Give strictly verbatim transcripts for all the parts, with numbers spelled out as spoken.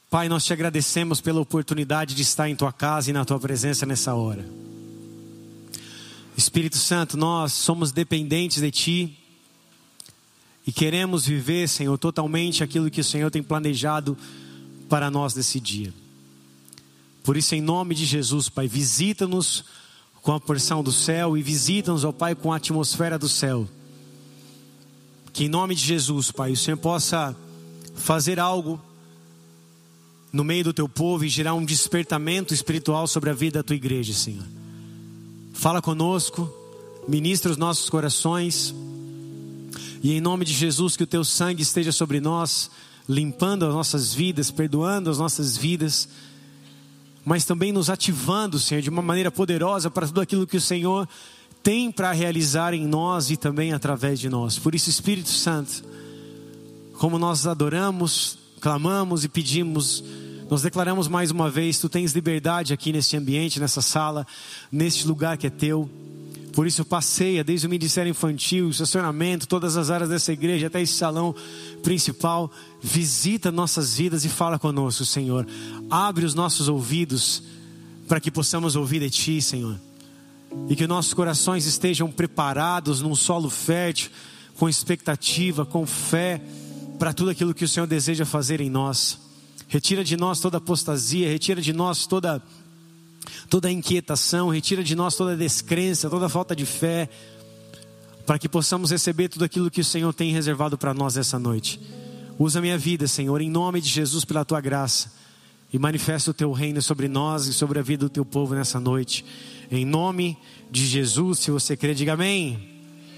Pai, nós te agradecemos pela oportunidade de estar em tua casa e na tua presença nessa hora. Espírito Santo, nós somos dependentes de ti e queremos viver, Senhor, totalmente aquilo que o Senhor tem planejado para nós nesse dia. Por isso, em nome de Jesus, Pai, visita-nos com a porção do céu e visita-nos, ó Pai, com a atmosfera do céu. Que em nome de Jesus, Pai, o Senhor possa fazer algo no meio do teu povo e gerar um despertamento espiritual sobre a vida da tua igreja, Senhor. Fala conosco, ministra os nossos corações e em nome de Jesus que o teu sangue esteja sobre nós, limpando as nossas vidas, perdoando as nossas vidas, mas também nos ativando, Senhor, de uma maneira poderosa para tudo aquilo que o Senhor tem para realizar em nós e também através de nós. Por isso, Espírito Santo, como nós adoramos, clamamos e pedimos, nós declaramos mais uma vez, tu tens liberdade aqui neste ambiente, nessa sala, neste lugar que é teu. Por isso passeia desde o ministério infantil, o estacionamento, todas as áreas dessa igreja, até esse salão principal. Visita nossas vidas e fala conosco, Senhor. Abre os nossos ouvidos para que possamos ouvir de ti, Senhor. E que nossos corações estejam preparados num solo fértil, com expectativa, com fé, para tudo aquilo que o Senhor deseja fazer em nós. Retira de nós toda apostasia, retira de nós toda, toda inquietação, retira de nós toda descrença, toda falta de fé, para que possamos receber tudo aquilo que o Senhor tem reservado para nós essa noite. Usa a minha vida, Senhor, em nome de Jesus, pela tua graça, e manifesta o teu reino sobre nós e sobre a vida do teu povo nessa noite. Em nome de Jesus, se você crê, diga amém.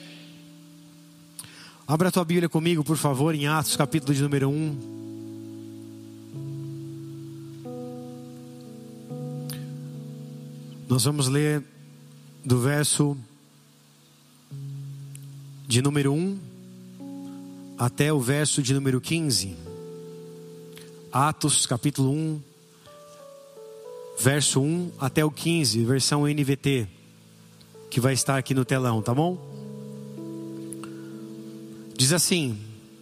Abra a tua Bíblia comigo, por favor, em Atos, capítulo de número um. Nós vamos ler do verso de número um até o verso de número quinze. Atos, capítulo um, verso um até o quinze, versão N V T, que vai estar aqui no telão, tá bom? Diz assim: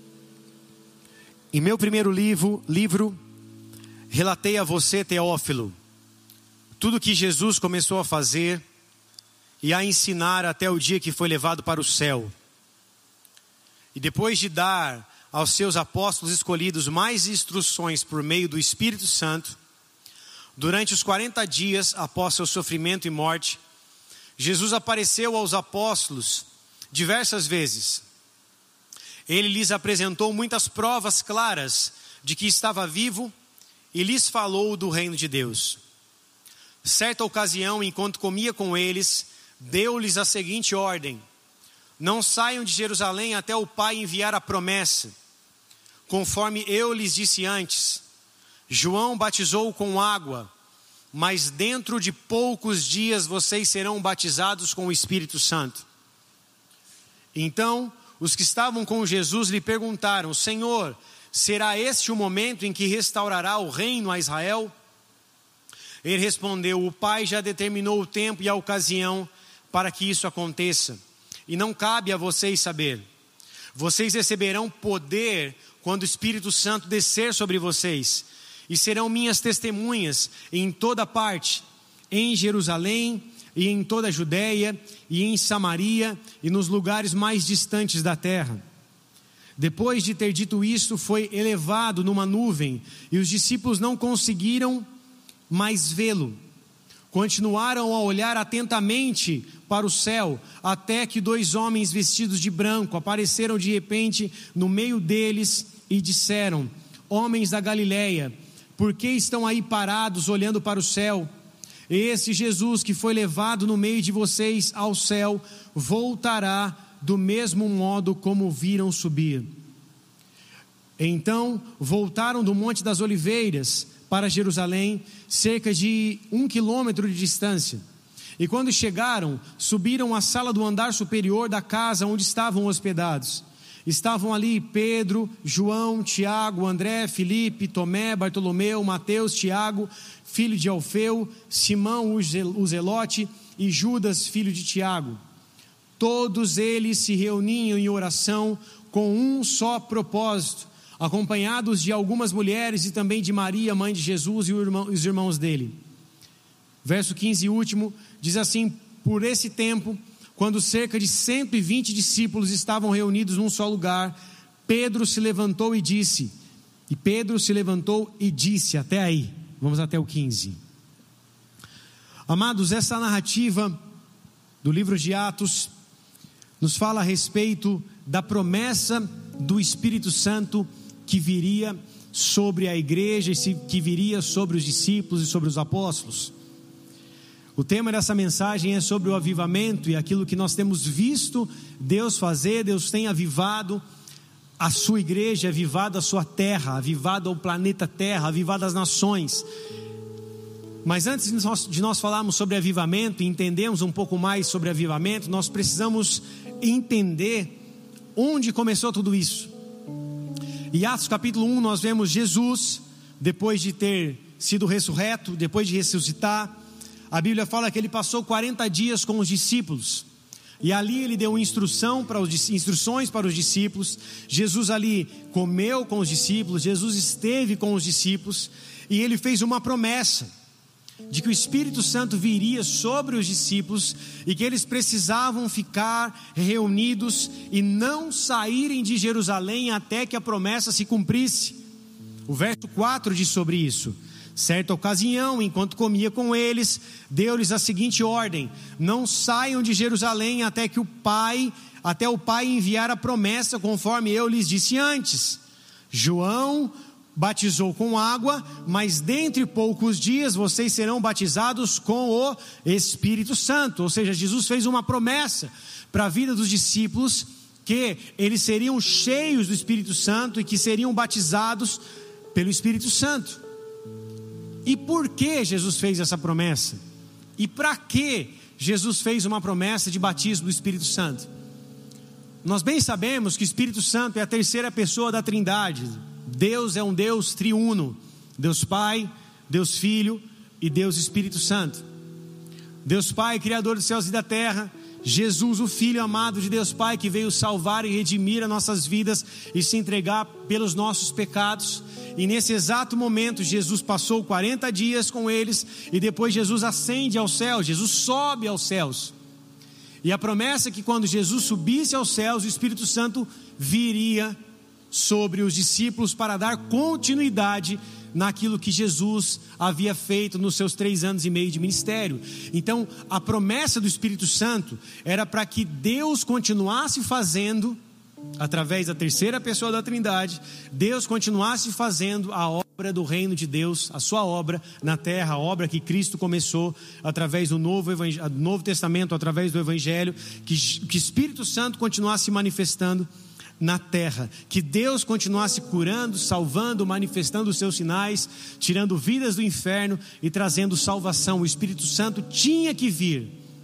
em meu primeiro livro, livro, relatei a você, Teófilo, tudo que Jesus começou a fazer e a ensinar até o dia que foi levado para o céu. E depois de dar aos seus apóstolos escolhidos mais instruções por meio do Espírito Santo, durante os quarenta dias após seu sofrimento e morte, Jesus apareceu aos apóstolos diversas vezes. Ele lhes apresentou muitas provas claras de que estava vivo e lhes falou do reino de Deus. Certa ocasião, enquanto comia com eles, deu-lhes a seguinte ordem: não saiam de Jerusalém até o Pai enviar a promessa, conforme eu lhes disse antes. João batizou com água, mas dentro de poucos dias vocês serão batizados com o Espírito Santo. Então, os que estavam com Jesus lhe perguntaram: Senhor, será este o momento em que restaurará o reino a Israel? Ele respondeu: o Pai já determinou o tempo e a ocasião para que isso aconteça, e não cabe a vocês saber. Vocês receberão poder quando o Espírito Santo descer sobre vocês, e serão minhas testemunhas em toda parte, em Jerusalém e em toda a Judeia e em Samaria e nos lugares mais distantes da terra. Depois de ter dito isso, foi elevado numa nuvem, e os discípulos não conseguiram mais vê-lo. Continuaram a olhar atentamente para o céu, até que dois homens vestidos de branco apareceram de repente no meio deles e disseram: homens da Galileia, por que estão aí parados olhando para o céu? Esse Jesus que foi levado no meio de vocês ao céu, voltará do mesmo modo como o viram subir. Então voltaram do Monte das Oliveiras para Jerusalém, cerca de um quilômetro de distância. E quando chegaram, subiram à sala do andar superior da casa onde estavam hospedados. Estavam ali Pedro, João, Tiago, André, Filipe, Tomé, Bartolomeu, Mateus, Tiago, filho de Alfeu, Simão o Zelote e Judas, filho de Tiago. Todos eles se reuniam em oração com um só propósito. acompanhados de algumas mulheres e também de Maria, mãe de Jesus, e os irmãos dele. Verso quinze e último, diz assim: por esse tempo, quando cerca de cento e vinte discípulos estavam reunidos num só lugar, Pedro se levantou e disse, e Pedro se levantou e disse, até aí, vamos até o quinze. Amados, essa narrativa do livro de Atos nos fala a respeito da promessa do Espírito Santo que viria sobre a igreja, que viria sobre os discípulos e sobre os apóstolos. O tema dessa mensagem é sobre o avivamento e aquilo que nós temos visto Deus fazer. Deus tem avivado a sua igreja, avivado a sua terra, avivado o planeta Terra, avivado as nações. Mas antes de nós, de nós falarmos sobre avivamento e entendermos um pouco mais sobre avivamento, nós precisamos entender onde começou tudo isso. Em Atos capítulo um nós vemos Jesus, depois de ter sido ressurreto, depois de ressuscitar, a Bíblia fala que ele passou quarenta dias com os discípulos, e ali ele deu instrução para os, instruções para os discípulos. Jesus ali comeu com os discípulos, Jesus esteve com os discípulos, e ele fez uma promessa de que o Espírito Santo viria sobre os discípulos e que eles precisavam ficar reunidos e não saírem de Jerusalém até que a promessa se cumprisse. O verso quatro diz sobre isso: certa ocasião, enquanto comia com eles, deu-lhes a seguinte ordem: não saiam de Jerusalém até que o Pai, até o Pai enviar a promessa, conforme eu lhes disse antes. João batizou com água, mas dentre poucos dias vocês serão batizados com o Espírito Santo. Ou seja, Jesus fez uma promessa para a vida dos discípulos, que eles seriam cheios do Espírito Santo e que seriam batizados pelo Espírito Santo. E por que Jesus fez essa promessa? E para que Jesus fez uma promessa de batismo do Espírito Santo? Nós bem sabemos que o Espírito Santo é a terceira pessoa da Trindade. Deus é um Deus triuno: Deus Pai, Deus Filho e Deus Espírito Santo. Deus Pai, Criador dos céus e da terra. Jesus, o Filho amado de Deus Pai, que veio salvar e redimir as nossas vidas e se entregar pelos nossos pecados. E nesse exato momento Jesus passou quarenta dias com eles, e depois Jesus ascende aos céus, Jesus sobe aos céus. E a promessa é que quando Jesus subisse aos céus, o Espírito Santo viria sobre os discípulos para dar continuidade naquilo que Jesus havia feito nos seus três anos e meio de ministério. Então a promessa do Espírito Santo era para que Deus continuasse fazendo, através da terceira pessoa da Trindade, Deus continuasse fazendo a obra do reino de Deus, a sua obra na terra, a obra que Cristo começou através do Novo, Evangel- do Novo Testamento, através do Evangelho, que, que o Espírito Santo continuasse se manifestando na terra, que Deus continuasse curando, salvando, manifestando os seus sinais, tirando vidas do inferno e trazendo salvação. O Espírito Santo tinha que vir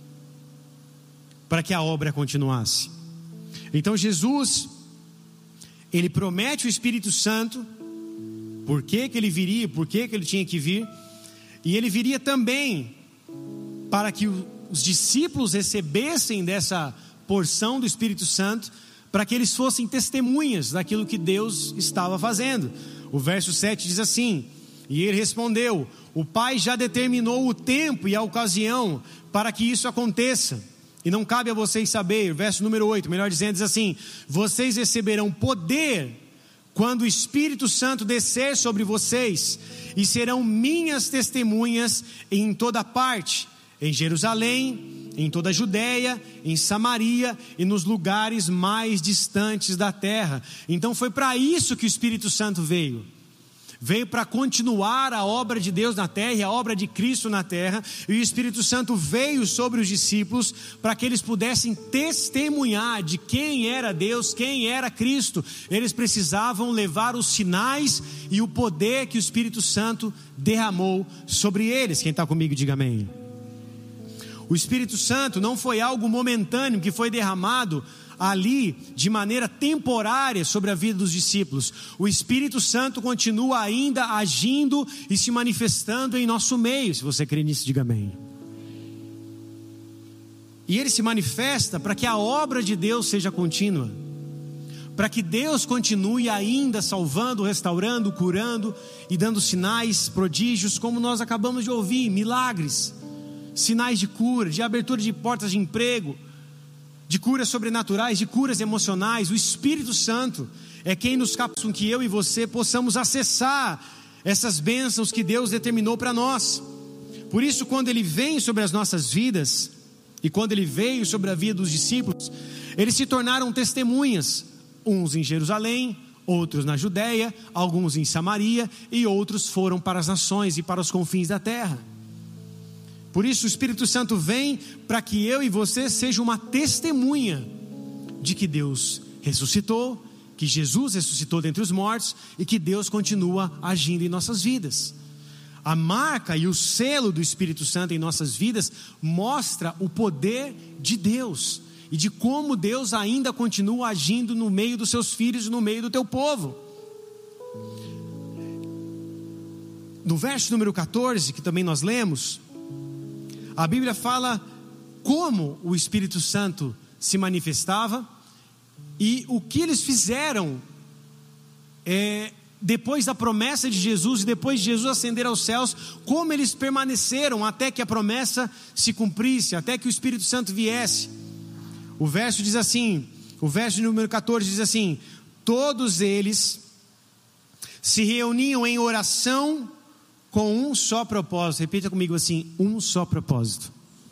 para que a obra continuasse. Então Jesus, ele promete o Espírito Santo. Por que que ele viria? Por que que ele tinha que vir? E ele viria também para que os discípulos recebessem dessa porção do Espírito Santo, para que eles fossem testemunhas daquilo que Deus estava fazendo. O verso sete diz assim: e ele respondeu: o Pai já determinou o tempo e a ocasião para que isso aconteça, e não cabe a vocês saber. Verso número oito, melhor dizendo, diz assim: vocês receberão poder quando o Espírito Santo descer sobre vocês, e serão minhas testemunhas em toda parte, em Jerusalém, em toda a Judéia, em Samaria e nos lugares mais distantes da terra. Então foi para isso que o Espírito Santo veio. Veio para continuar a obra de Deus na terra e a obra de Cristo na terra. E o Espírito Santo veio sobre os discípulos para que eles pudessem testemunhar de quem era Deus, quem era Cristo. Eles precisavam levar os sinais e o poder que o Espírito Santo derramou sobre eles. Quem está comigo, diga amém. O Espírito Santo não foi algo momentâneo que foi derramado ali de maneira temporária sobre a vida dos discípulos. O Espírito Santo continua ainda agindo e se manifestando em nosso meio. Se você crê nisso, diga amém. E ele se manifesta para que a obra de Deus seja contínua, para que Deus continue ainda salvando, restaurando, curando e dando sinais, prodígios, como nós acabamos de ouvir, milagres, sinais de cura, de abertura de portas de emprego, de curas sobrenaturais, de curas emocionais. O Espírito Santo é quem nos capacita com que eu e você possamos acessar essas bênçãos que Deus determinou para nós. Por isso, quando Ele vem sobre as nossas vidas, e quando Ele veio sobre a vida dos discípulos, eles se tornaram testemunhas, uns em Jerusalém, outros na Judéia, alguns em Samaria, e outros foram para as nações e para os confins da terra. Por isso o Espírito Santo vem para que eu e você seja uma testemunha de que Deus ressuscitou, que Jesus ressuscitou dentre os mortos e que Deus continua agindo em nossas vidas. A marca e o selo do Espírito Santo em nossas vidas mostra o poder de Deus e de como Deus ainda continua agindo no meio dos seus filhos e no meio do teu povo. No verso número quatorze, que também nós lemos, a Bíblia fala como o Espírito Santo se manifestava e o que eles fizeram é, depois da promessa de Jesus e depois de Jesus ascender aos céus, como eles permaneceram até que a promessa se cumprisse, até que o Espírito Santo viesse. O verso diz assim, o verso número quatorze diz assim: todos eles se reuniam em oração com um só propósito. Repita comigo assim: um só propósito.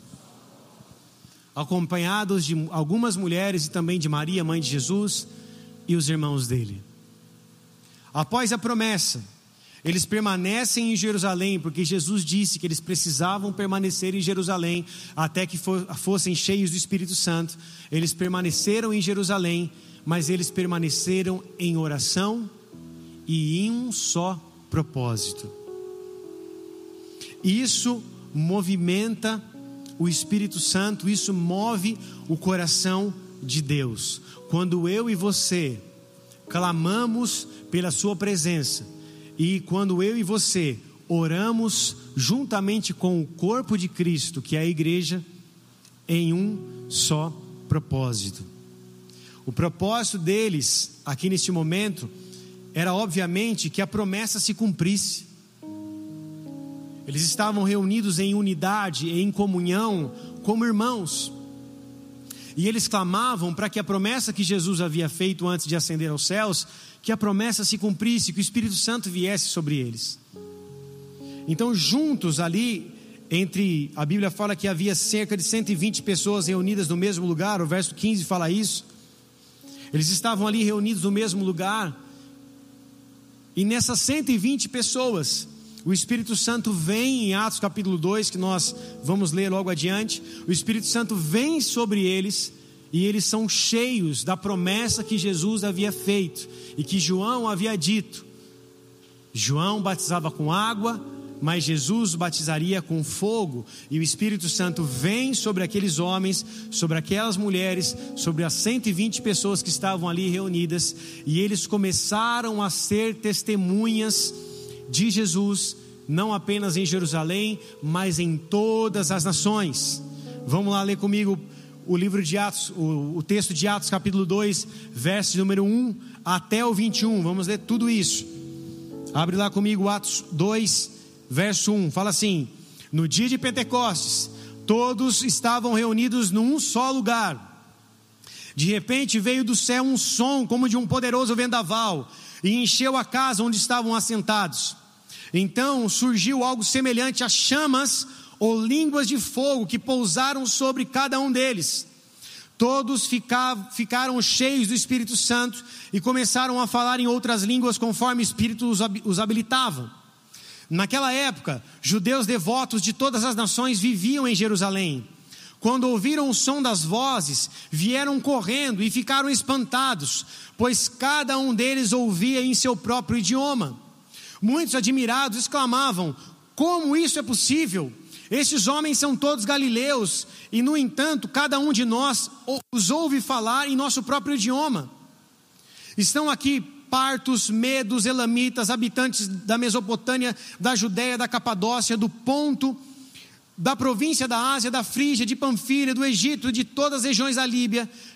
Acompanhados de algumas mulheres e também de Maria, mãe de Jesus, e os irmãos dele. Após a promessa, eles permanecem em Jerusalém, porque Jesus disse que eles precisavam permanecer em Jerusalém até que fossem cheios do Espírito Santo. Eles permaneceram em Jerusalém, mas eles permaneceram em oração e em um só propósito. Isso movimenta o Espírito Santo, isso move o coração de Deus. Quando eu e você clamamos pela sua presença, e quando eu e você oramos juntamente com o corpo de Cristo, que é a igreja, em um só propósito. O propósito deles aqui neste momento era obviamente que a promessa se cumprisse. Eles estavam reunidos em unidade, em comunhão, como irmãos. E eles clamavam para que a promessa que Jesus havia feito antes de ascender aos céus, que a promessa se cumprisse, que o Espírito Santo viesse sobre eles. Então juntos ali, entre, a Bíblia fala que havia cerca de cento e vinte pessoas reunidas no mesmo lugar, o verso quinze fala isso. Eles estavam ali reunidos no mesmo lugar, e nessas cento e vinte pessoas, o Espírito Santo vem em Atos capítulo dois, que nós vamos ler logo adiante. O Espírito Santo vem sobre eles e eles são cheios da promessa que Jesus havia feito e que João havia dito. João batizava com água, mas Jesus batizaria com fogo. E o Espírito Santo vem sobre aqueles homens, sobre aquelas mulheres, sobre as cento e vinte pessoas que estavam ali reunidas, e eles começaram a ser testemunhas de Jesus, não apenas em Jerusalém, mas em todas as nações. Vamos lá ler comigo o livro de Atos, o, o texto de Atos capítulo dois, verso número um até o vinte e um. Vamos ler tudo isso. Abre lá comigo Atos dois, verso um. Fala assim: no dia de Pentecostes, todos estavam reunidos num só lugar. De repente veio do céu um som como de um poderoso vendaval e encheu a casa onde estavam assentados. Então surgiu algo semelhante a chamas ou línguas de fogo que pousaram sobre cada um deles. Todos ficavam, ficaram cheios do Espírito Santo e começaram a falar em outras línguas conforme o Espírito os habilitava. Naquela época, judeus devotos de todas as nações viviam em Jerusalém. Quando ouviram o som das vozes, vieram correndo e ficaram espantados, pois cada um deles ouvia em seu próprio idioma. Muitos admirados exclamavam: como isso é possível? Estes homens são todos galileus, e no entanto cada um de nós os ouve falar em nosso próprio idioma. Estão aqui partos, medos, elamitas, habitantes da Mesopotâmia, da Judéia, da Capadócia, do Ponto, da província da Ásia, da Frígia, de Panfilha, do Egito, de todas as regiões da Líbia,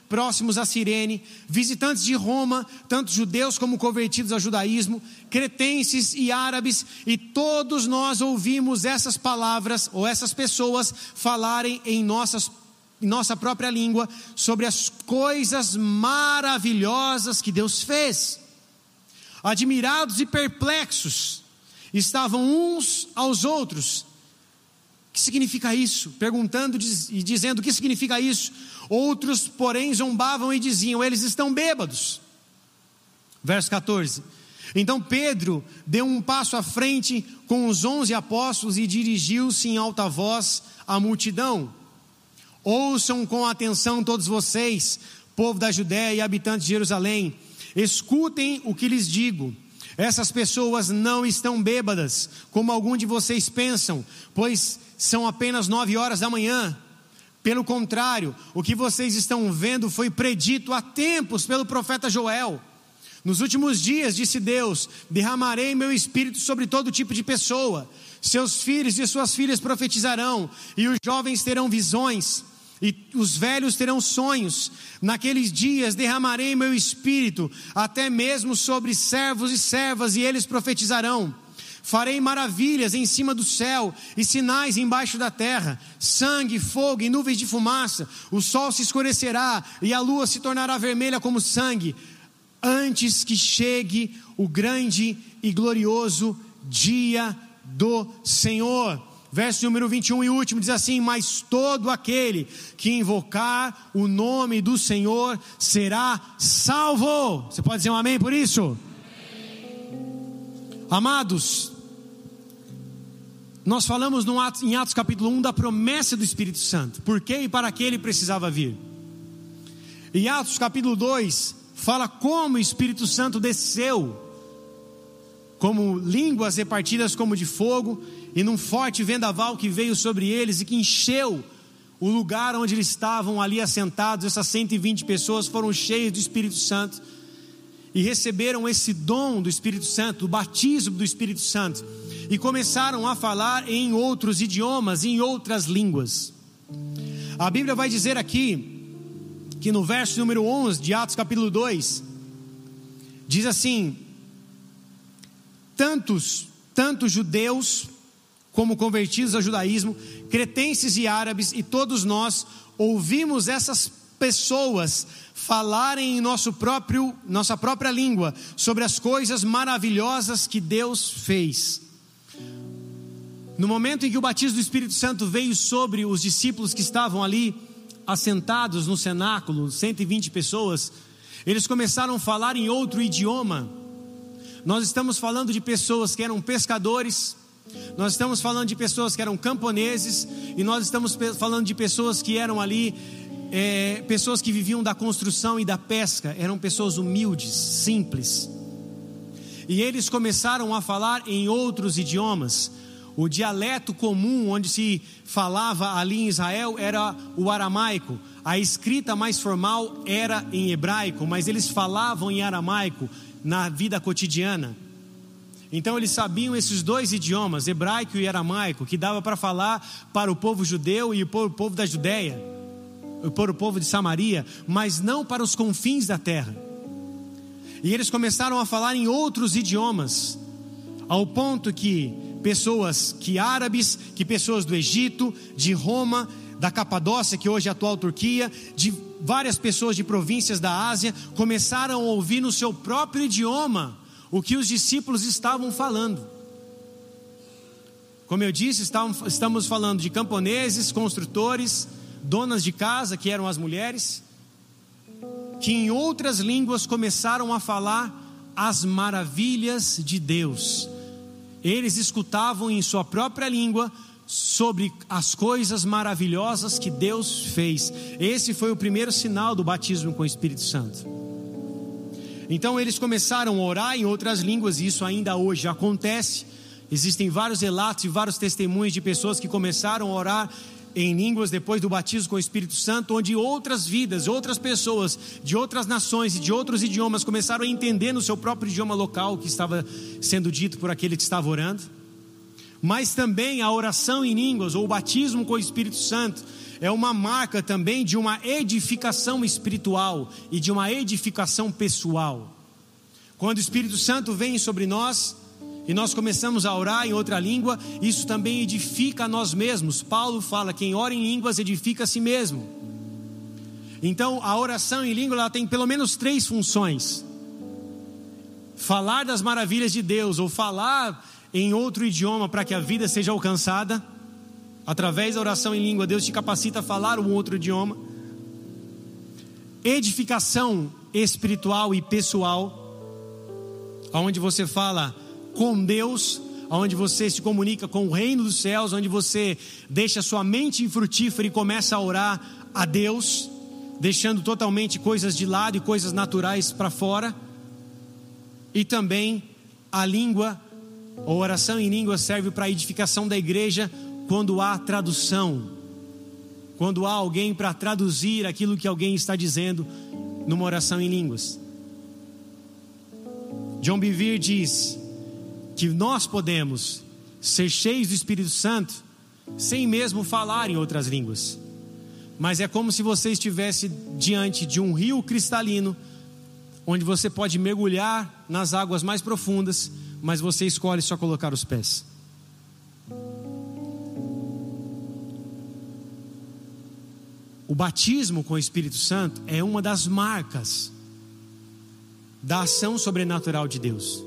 próximos a Cirene, visitantes de Roma, tanto judeus como convertidos ao judaísmo, cretenses e árabes, e todos nós ouvimos essas palavras, ou essas pessoas, falarem em nossas, em nossa própria língua, sobre as coisas maravilhosas que Deus fez. Admirados e perplexos, estavam uns aos outros. O que significa isso? Perguntando e dizendo: o que significa isso? Outros, porém, zombavam e diziam: eles estão bêbados. Verso catorze. Então Pedro deu um passo à frente com os onze apóstolos e dirigiu-se em alta voz à multidão: ouçam com atenção todos vocês, povo da Judéia e habitantes de Jerusalém, escutem o que lhes digo. Essas pessoas não estão bêbadas, como alguns de vocês pensam, pois são apenas nove horas da manhã. Pelo contrário, o que vocês estão vendo foi predito há tempos pelo profeta Joel. Nos últimos dias, disse Deus, derramarei meu espírito sobre todo tipo de pessoa. Seus filhos e suas filhas profetizarão, e os jovens terão visões, e os velhos terão sonhos. Naqueles dias derramarei meu espírito, até mesmo sobre servos e servas, e eles profetizarão. Farei maravilhas em cima do céu, e sinais embaixo da terra, sangue, fogo e nuvens de fumaça. O sol se escurecerá, e a lua se tornará vermelha como sangue, antes que chegue o grande e glorioso dia do Senhor. Verso número vinte e um e último diz assim: mas todo aquele que invocar o nome do Senhor será salvo. Você pode dizer um amém por isso? Amém. Amados, nós falamos no Atos, em Atos capítulo um da promessa do Espírito Santo, por que e para que ele precisava vir. Em Atos capítulo dois fala como o Espírito Santo desceu como línguas repartidas como de fogo, e num forte vendaval que veio sobre eles e que encheu o lugar onde eles estavam ali assentados. Essas cento e vinte pessoas foram cheias do Espírito Santo e receberam esse dom do Espírito Santo, o batismo do Espírito Santo, e começaram a falar em outros idiomas, em outras línguas. A Bíblia vai dizer aqui que no verso número onze de Atos capítulo dois diz assim: tantos, tantos judeus como convertidos ao judaísmo, cretenses e árabes, e todos nós ouvimos essas pessoas falarem em nosso próprio, nossa própria língua sobre as coisas maravilhosas que Deus fez. No momento em que o batismo do Espírito Santo veio sobre os discípulos que estavam ali assentados no cenáculo, cento e vinte pessoas, eles começaram a falar em outro idioma. Nós estamos falando de pessoas que eram pescadores, nós estamos falando de pessoas que eram camponeses, e nós estamos falando de pessoas que eram ali, é, pessoas que viviam da construção e da pesca. Eram pessoas humildes, simples, e eles começaram a falar em outros idiomas. O dialeto comum onde se falava ali em Israel era o aramaico. A escrita mais formal era em hebraico, mas eles falavam em aramaico na vida cotidiana. Então eles sabiam esses dois idiomas, hebraico e aramaico, que dava para falar para o povo judeu e para o povo da Judéia, para o povo de Samaria, mas não para os confins da terra. E eles começaram a falar em outros idiomas, ao ponto que pessoas, que árabes, que pessoas do Egito, de Roma, da Capadócia, que hoje é a atual Turquia, de várias pessoas de províncias da Ásia, começaram a ouvir no seu próprio idioma o que os discípulos estavam falando. Como eu disse, estamos falando de camponeses, construtores, donas de casa, que eram as mulheres, que em outras línguas começaram a falar as maravilhas de Deus. Eles escutavam em sua própria língua sobre as coisas maravilhosas que Deus fez. Esse foi o primeiro sinal do batismo com o Espírito Santo. Então eles começaram a orar em outras línguas, e isso ainda hoje acontece. Existem vários relatos e vários testemunhos de pessoas que começaram a orar em línguas depois do batismo com o Espírito Santo, onde outras vidas, outras pessoas de outras nações e de outros idiomas começaram a entender no seu próprio idioma local o que estava sendo dito por aquele que estava orando. Mas também a oração em línguas, ou o batismo com o Espírito Santo, é uma marca também de uma edificação espiritual e de uma edificação pessoal. Quando o Espírito Santo vem sobre nós e nós começamos a orar em outra língua, isso também edifica a nós mesmos. Paulo fala: quem ora em línguas edifica a si mesmo. Então a oração em língua, ela tem pelo menos três funções: falar das maravilhas de Deus, ou falar em outro idioma para que a vida seja alcançada. Através da oração em língua, Deus te capacita a falar um outro idioma. Edificação espiritual e pessoal, onde você fala com Deus, onde você se comunica com o reino dos céus, onde você deixa sua mente infrutífera e começa a orar a Deus, deixando totalmente coisas de lado e coisas naturais para fora. E também a língua, a oração em língua, serve para a edificação da igreja quando há tradução, quando há alguém para traduzir aquilo que alguém está dizendo numa oração em línguas. John Bevere diz que nós podemos ser cheios do Espírito Santo sem mesmo falar em outras línguas, mas é como se você estivesse diante de um rio cristalino, onde você pode mergulhar nas águas mais profundas, mas você escolhe só colocar os pés. O batismo com o Espírito Santo é uma das marcas da ação sobrenatural de Deus.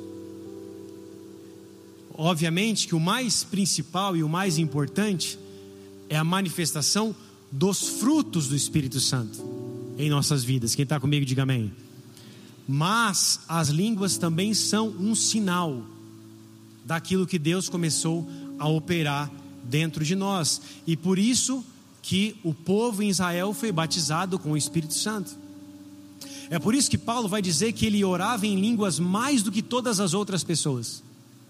Obviamente que o mais principal e o mais importante é a manifestação dos frutos do Espírito Santo em nossas vidas. Quem está comigo, diga amém. Mas as línguas também são um sinal daquilo que Deus começou a operar dentro de nós. E por isso que o povo em Israel foi batizado com o Espírito Santo. É por isso que Paulo vai dizer que ele orava em línguas mais do que todas as outras pessoas.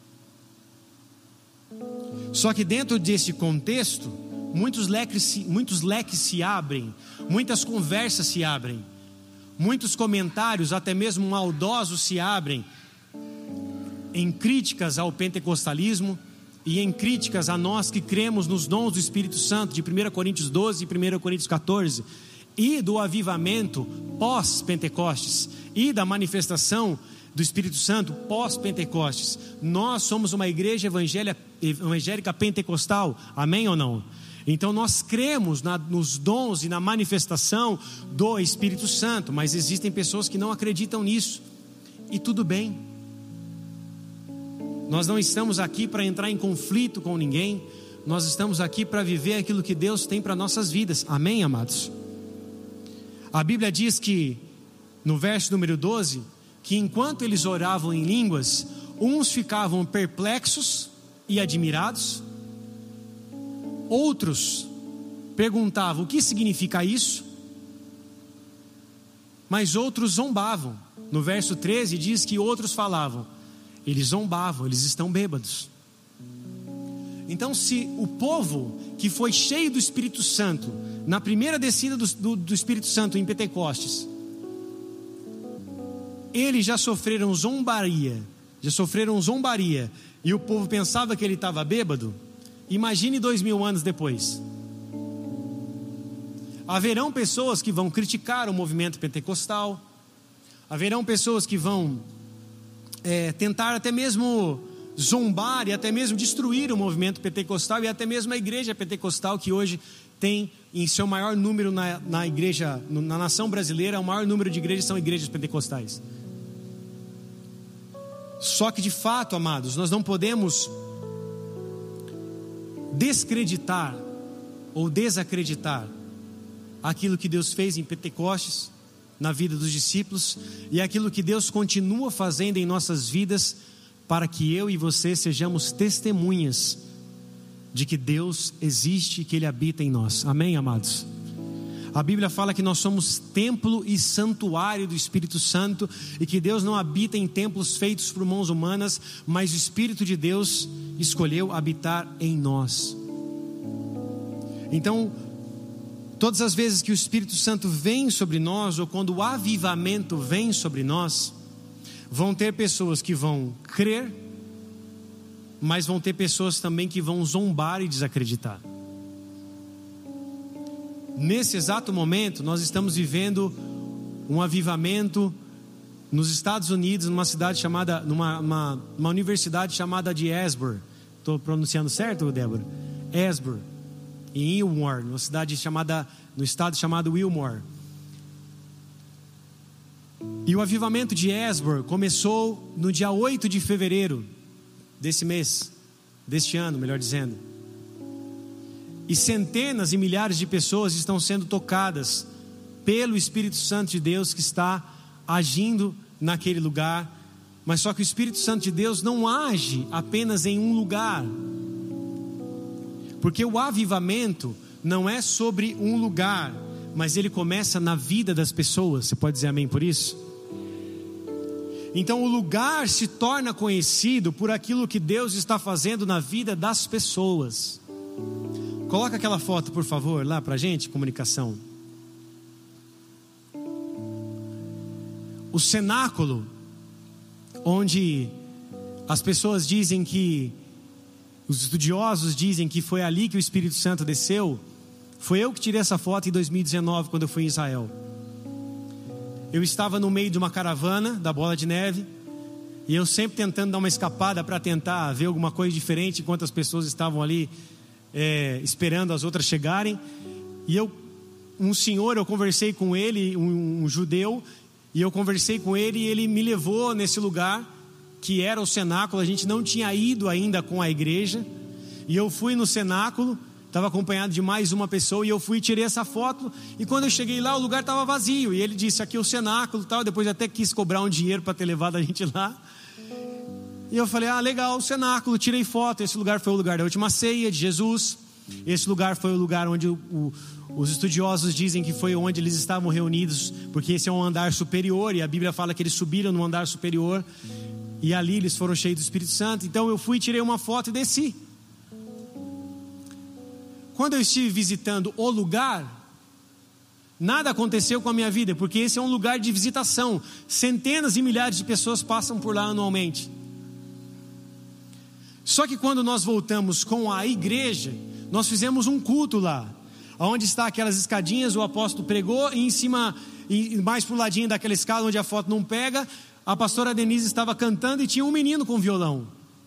Só que dentro desse contexto, muitos leques, muitos leques se abrem, muitas conversas se abrem, muitos comentários, até mesmo maldosos, se abrem em críticas ao pentecostalismo e em críticas a nós que cremos nos dons do Espírito Santo, de primeira Coríntios doze e primeira Coríntios catorze, e do avivamento pós-Pentecostes, e da manifestação do Espírito Santo pós-Pentecostes. Nós somos uma igreja evangélica, evangélica pentecostal, amém ou não? Então nós cremos na, nos dons e na manifestação do Espírito Santo, mas existem pessoas que não acreditam nisso, e tudo bem. Nós não estamos aqui para entrar em conflito com ninguém, nós estamos aqui para viver aquilo que Deus tem para nossas vidas, amém, amados? A Bíblia diz que, no verso número doze, que enquanto eles oravam em línguas, uns ficavam perplexos e admirados, outros perguntavam o que significa isso, mas outros zombavam. No verso treze diz que outros falavam: eles zombavam, eles estão bêbados. Então, se o povo que foi cheio do Espírito Santo na primeira descida do, do, do Espírito Santo em Pentecostes, eles já sofreram zombaria, já sofreram zombaria, e o povo pensava que ele estava bêbado, imagine dois mil anos depois. Haverão pessoas que vão criticar o movimento pentecostal, haverão pessoas que vão é, tentar até mesmo zombar e até mesmo destruir o movimento pentecostal e até mesmo a igreja pentecostal, que hoje tem em seu maior número na, na igreja, na nação brasileira, o maior número de igrejas são igrejas pentecostais. Só que de fato, amados, nós não podemos descreditar ou desacreditar aquilo que Deus fez em Pentecostes, na vida dos discípulos, e aquilo que Deus continua fazendo em nossas vidas, para que eu e você sejamos testemunhas de que Deus existe e que Ele habita em nós, amém, amados? A Bíblia fala que nós somos templo e santuário do Espírito Santo, e que Deus não habita em templos feitos por mãos humanas, mas o Espírito de Deus escolheu habitar em nós. Então, todas as vezes que o Espírito Santo vem sobre nós, ou quando o avivamento vem sobre nós, vão ter pessoas que vão crer, mas vão ter pessoas também que vão zombar e desacreditar. nesse exato momento, nós estamos vivendo um avivamento nos Estados Unidos, numa cidade chamada, numa uma, uma universidade chamada de Asbury. Estou pronunciando certo, Débora? Asbury, em Wilmore, numa cidade chamada, no estado chamado Wilmore. E o avivamento de Asbury começou no dia oito de fevereiro desse mês, deste ano, melhor dizendo. E centenas e milhares de pessoas estão sendo tocadas pelo Espírito Santo de Deus que está agindo naquele lugar. Mas só que o Espírito Santo de Deus não age apenas em um lugar, porque o avivamento não é sobre um lugar, mas ele começa na vida das pessoas. Você pode dizer amém por isso? Então o lugar se torna conhecido por aquilo que Deus está fazendo na vida das pessoas. Coloca aquela foto, por favor, lá pra gente, comunicação. O cenáculo, onde as pessoas dizem que, os estudiosos dizem que foi ali que o Espírito Santo desceu. Foi eu que tirei essa foto em dois mil e dezenove, quando eu fui em Israel. Eu estava no meio de uma caravana da Bola de Neve, e eu sempre tentando dar uma escapada para tentar ver alguma coisa diferente, enquanto as pessoas estavam ali é, esperando as outras chegarem. E eu, um senhor, eu conversei com ele, um, um judeu, e eu conversei com ele e ele me levou nesse lugar que era o cenáculo. A gente não tinha ido ainda com a igreja, e eu fui no cenáculo, estava acompanhado de mais uma pessoa, e eu fui e tirei essa foto. E quando eu cheguei lá, o lugar estava vazio, e ele disse, aqui é o cenáculo e tal. Depois até quis cobrar um dinheiro para ter levado a gente lá. E eu falei, ah, legal, o cenáculo, tirei foto. Esse lugar foi o lugar da última ceia de Jesus. Esse lugar foi o lugar onde o, o, os estudiosos dizem que foi onde eles estavam reunidos, porque esse é um andar superior, e a Bíblia fala que eles subiram no andar superior, e ali eles foram cheios do Espírito Santo. Então eu fui, tirei uma foto e desci. Quando eu estive visitando o lugar, nada aconteceu com a minha vida, porque esse é um lugar de visitação. Centenas e milhares de pessoas passam por lá anualmente. Só que quando nós voltamos com a igreja, nós fizemos um culto lá, onde está aquelas escadinhas, o apóstolo pregou, e em cima, e mais pro ladinho daquela escada onde a foto não pega, a pastora Denise estava cantando e tinha um menino com violão.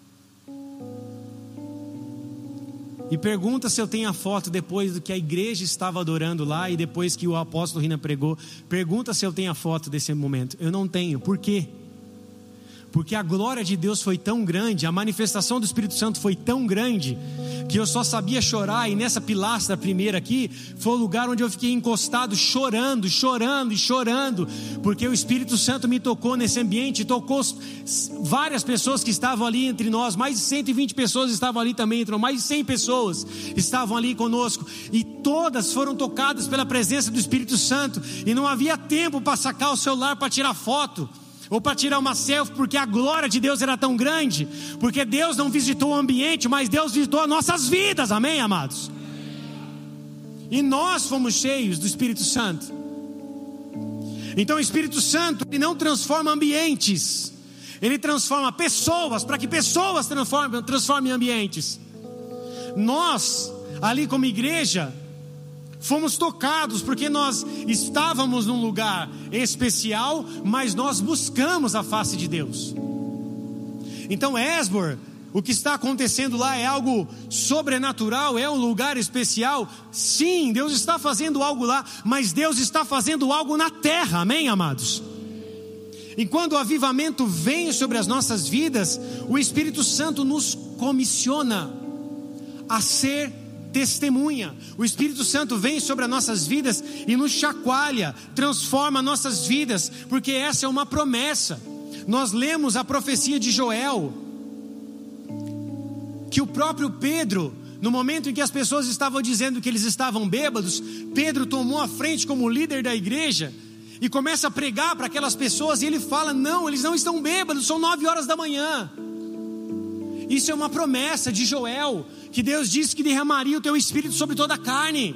E pergunta se eu tenho a foto depois do que a igreja estava adorando lá, e depois que o apóstolo Rina pregou. Pergunta se eu tenho a foto desse momento. Eu não tenho. Por quê? Porque a glória de Deus foi tão grande, a manifestação do Espírito Santo foi tão grande, que eu só sabia chorar. E nessa pilastra primeira aqui, foi o lugar onde eu fiquei encostado, chorando, chorando e chorando, porque o Espírito Santo me tocou nesse ambiente, tocou várias pessoas que estavam ali entre nós. Mais de cento e vinte pessoas estavam ali também, entrou mais de cem pessoas estavam ali conosco, e todas foram tocadas pela presença do Espírito Santo. E não havia tempo para sacar o celular para tirar foto, ou para tirar uma selfie, porque a glória de Deus era tão grande, porque Deus não visitou o ambiente, mas Deus visitou as nossas vidas, amém, amados? E nós fomos cheios do Espírito Santo. Então o Espírito Santo, ele não transforma ambientes, ele transforma pessoas, para que pessoas transformem, transformem ambientes. Nós, ali como igreja, fomos tocados, porque nós estávamos num lugar especial, mas nós buscamos a face de Deus. Então Asbury, o que está acontecendo lá é algo sobrenatural, é um lugar especial. Sim, Deus está fazendo algo lá, mas Deus está fazendo algo na terra, amém, amados? E quando o avivamento vem sobre as nossas vidas, o Espírito Santo nos comissiona a ser testemunha. O Espírito Santo vem sobre as nossas vidas e nos chacoalha, transforma nossas vidas, porque essa é uma promessa. Nós lemos a profecia de Joel, que o próprio Pedro, no momento em que as pessoas estavam dizendo que eles estavam bêbados, Pedro tomou a frente como líder da igreja e começa a pregar para aquelas pessoas, e ele fala, não, eles não estão bêbados, são nove horas da manhã. Isso é uma promessa de Joel, que Deus disse que derramaria o teu Espírito sobre toda a carne.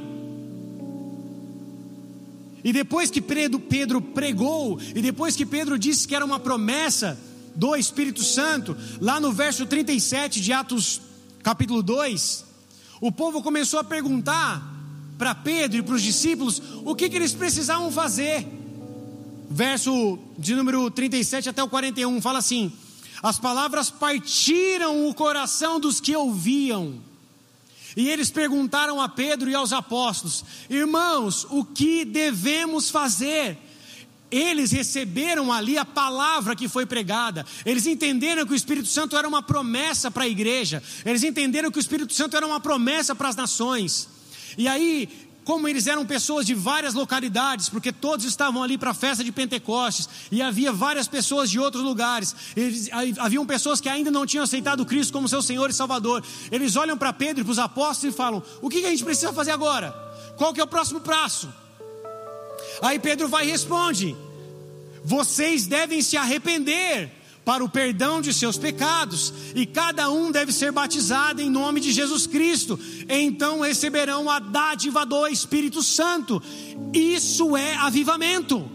E depois que Pedro pregou, e depois que Pedro disse que era uma promessa do Espírito Santo, lá no verso trinta e sete de Atos capítulo dois, o povo começou a perguntar, para Pedro e para os discípulos o que, que eles precisavam fazer. Verso de número trinta e sete até o quarenta e um fala assim: as palavras partiram o coração dos que ouviam, e eles perguntaram a Pedro e aos apóstolos: irmãos, o que devemos fazer? Eles receberam ali a palavra que foi pregada. Eles entenderam que o Espírito Santo era uma promessa para a igreja. Eles entenderam que o Espírito Santo era uma promessa para as nações. E aí, como eles eram pessoas de várias localidades, porque todos estavam ali para a festa de Pentecostes, e havia várias pessoas de outros lugares, eles, haviam pessoas que ainda não tinham aceitado Cristo como seu Senhor e Salvador. Eles olham para Pedro e para os apóstolos e falam: o que a gente precisa fazer agora? Qual que é o próximo passo? Aí Pedro vai e responde: vocês devem se arrepender para o perdão de seus pecados, e cada um deve ser batizado em nome de Jesus Cristo, então receberão a dádiva do Espírito Santo. Isso é avivamento.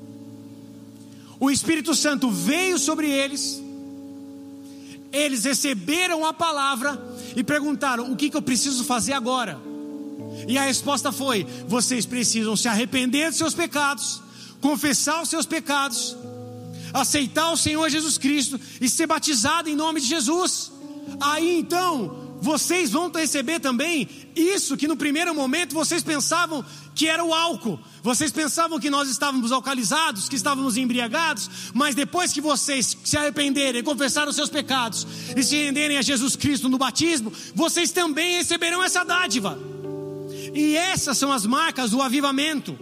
O Espírito Santo veio sobre eles, eles receberam a palavra e perguntaram: o que, que eu preciso fazer agora? E a resposta foi: vocês precisam se arrepender dos seus pecados, confessar os seus pecados, aceitar o Senhor Jesus Cristo e ser batizado em nome de Jesus. Aí então vocês vão receber também isso que no primeiro momento vocês pensavam que era o álcool. Vocês pensavam que nós estávamos alcoolizados, que estávamos embriagados, mas depois que vocês se arrependerem, confessarem os seus pecados e se renderem a Jesus Cristo no batismo, vocês também receberão essa dádiva. E essas são as marcas do avivamento.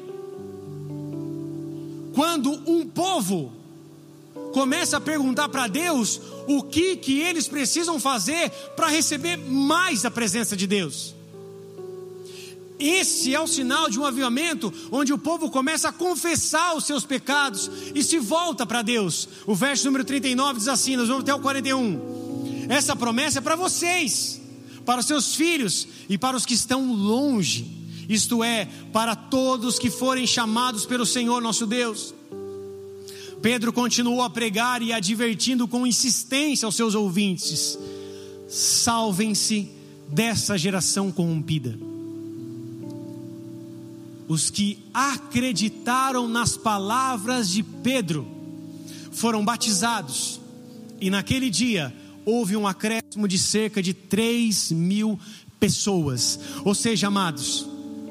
Quando um povo começa a perguntar para Deus o que, que eles precisam fazer para receber mais a presença de Deus. Esse é o sinal de um avivamento, onde o povo começa a confessar os seus pecados e se volta para Deus. O verso número trinta e nove diz assim, nós vamos até o quarenta e um: essa promessa é para vocês, para os seus filhos e para os que estão longe, isto é, para todos que forem chamados pelo Senhor nosso Deus. Pedro continuou a pregar e advertindo com insistência aos seus ouvintes: salvem-se dessa geração corrompida. Os que acreditaram nas palavras de Pedro foram batizados, e naquele dia houve um acréscimo de cerca de três mil pessoas. Ou seja, amados,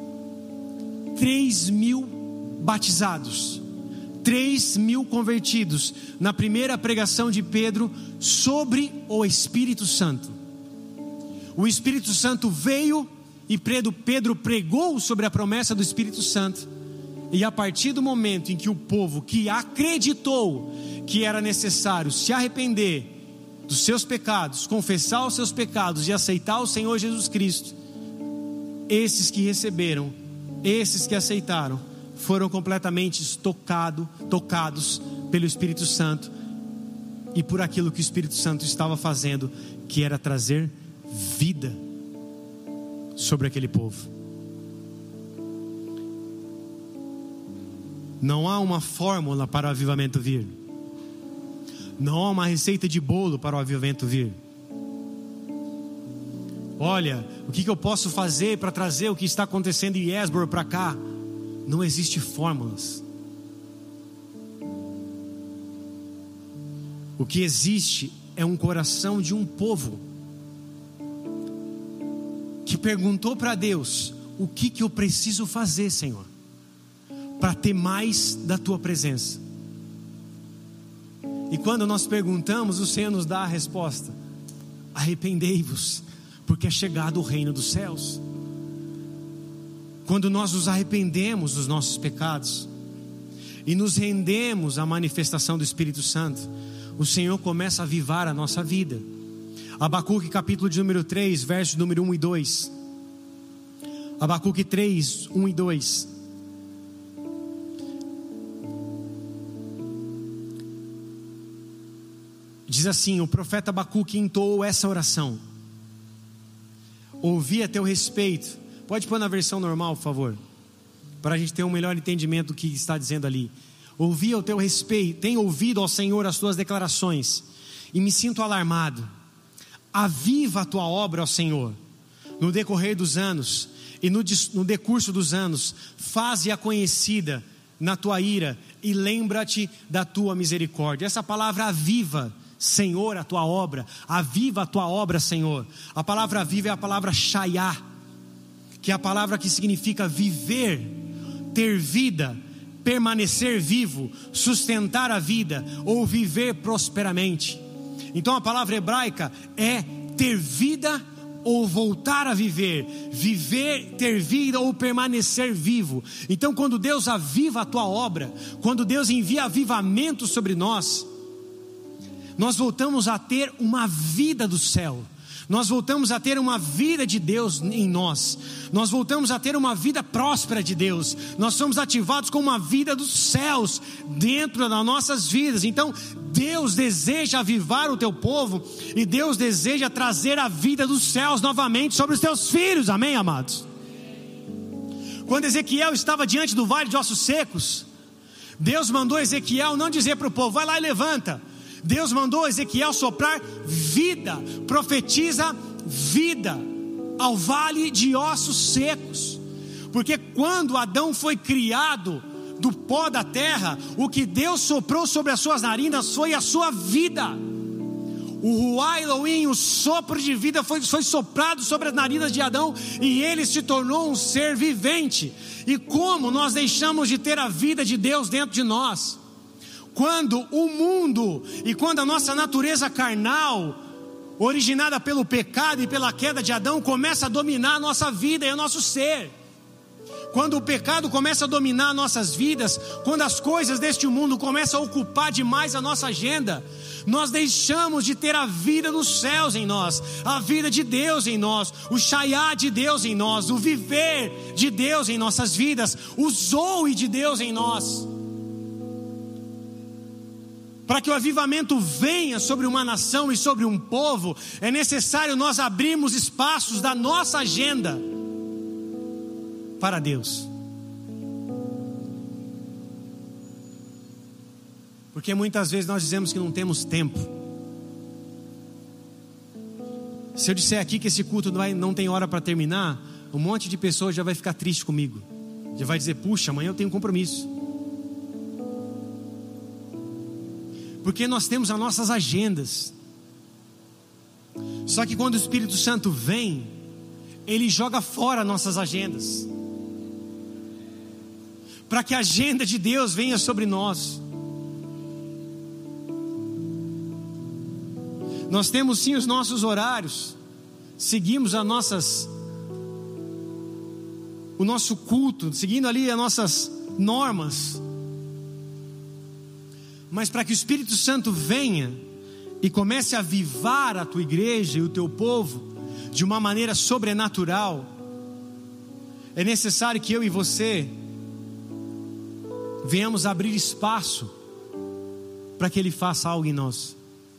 três mil batizados, três mil convertidos na primeira pregação de Pedro sobre o Espírito Santo. O Espírito Santo veio e Pedro, Pedro pregou sobre a promessa do Espírito Santo. E a partir do momento em que o povo que acreditou que era necessário se arrepender dos seus pecados, confessar os seus pecados e aceitar o Senhor Jesus Cristo, esses que receberam, esses que aceitaram, foram completamente tocado, tocados pelo Espírito Santo e por aquilo que o Espírito Santo estava fazendo, que era trazer vida sobre aquele povo. Não há uma fórmula para o avivamento vir. Não há uma receita de bolo para o avivamento vir. Olha, o que, que eu posso fazer para trazer o que está acontecendo em Esboro para cá? Não existe fórmulas. O que existe é um coração de um povo que perguntou para Deus: o que, que eu preciso fazer, Senhor, para ter mais da tua presença? E quando nós perguntamos, o Senhor nos dá a resposta: arrependei-vos, porque é chegado o reino dos céus. Quando nós nos arrependemos dos nossos pecados e nos rendemos à manifestação do Espírito Santo, o Senhor começa a avivar a nossa vida. Abacuque capítulo de número três, versos número um e dois. Abacuque três, um e dois. Diz assim: o profeta Abacuque entoou essa oração: ouvi a teu respeito. Pode pôr na versão normal, por favor, para a gente ter um melhor entendimento do que está dizendo ali. Ouvi ao teu respeito, tenho ouvido ao Senhor as tuas declarações, e me sinto alarmado. Aviva a tua obra, ó Senhor, no decorrer dos anos, e no, no decurso dos anos, faze-a conhecida na tua ira e lembra-te da tua misericórdia. Essa palavra aviva, Senhor, a tua obra, aviva a tua obra, Senhor. A palavra aviva é a palavra shayá, que é a palavra que significa viver, ter vida, permanecer vivo, sustentar a vida ou viver prosperamente. Então a palavra hebraica é ter vida ou voltar a viver, viver, ter vida ou permanecer vivo. Então quando Deus aviva a tua obra, quando Deus envia avivamento sobre nós, nós voltamos a ter uma vida do céu, nós voltamos a ter uma vida de Deus em nós, nós voltamos a ter uma vida próspera de Deus, nós somos ativados com uma vida dos céus dentro das nossas vidas. Então Deus deseja avivar o teu povo, e Deus deseja trazer a vida dos céus novamente sobre os teus filhos, amém, amados? Quando Ezequiel estava diante do vale de ossos secos, Deus mandou Ezequiel não dizer para o povo, vai lá e levanta. Deus mandou Ezequiel soprar vida, profetiza vida ao vale de ossos secos, porque quando Adão foi criado do pó da terra, o que Deus soprou sobre as suas narinas foi a sua vida. O Ruá Elohim, o sopro de vida foi, foi soprado sobre as narinas de Adão, e ele se tornou um ser vivente. E como nós deixamos de ter a vida de Deus dentro de nós? Quando o mundo e quando a nossa natureza carnal, originada pelo pecado e pela queda de Adão, começa a dominar a nossa vida e o nosso ser. Quando o pecado começa a dominar nossas vidas, quando as coisas deste mundo começam a ocupar demais a nossa agenda, nós deixamos de ter a vida dos céus em nós, a vida de Deus em nós, o shayá de Deus em nós, o viver de Deus em nossas vidas, o zoe de Deus em nós. Para que o avivamento venha sobre uma nação e sobre um povo, é necessário nós abrirmos espaços da nossa agenda para Deus. Porque muitas vezes nós dizemos que não temos tempo. Se eu disser aqui que esse culto não, vai, não tem hora para terminar, um monte de pessoas já vai ficar triste comigo, já vai dizer, puxa, amanhã eu tenho um compromisso. Porque nós temos as nossas agendas. Só que quando o Espírito Santo vem, ele joga fora nossas agendas, para que a agenda de Deus venha sobre nós. Nós temos sim os nossos horários, seguimos as nossas, o nosso culto, seguindo ali as nossas normas. Mas para que o Espírito Santo venha e comece a avivar a tua igreja e o teu povo de uma maneira sobrenatural, é necessário que eu e você venhamos abrir espaço para que Ele faça algo em nós.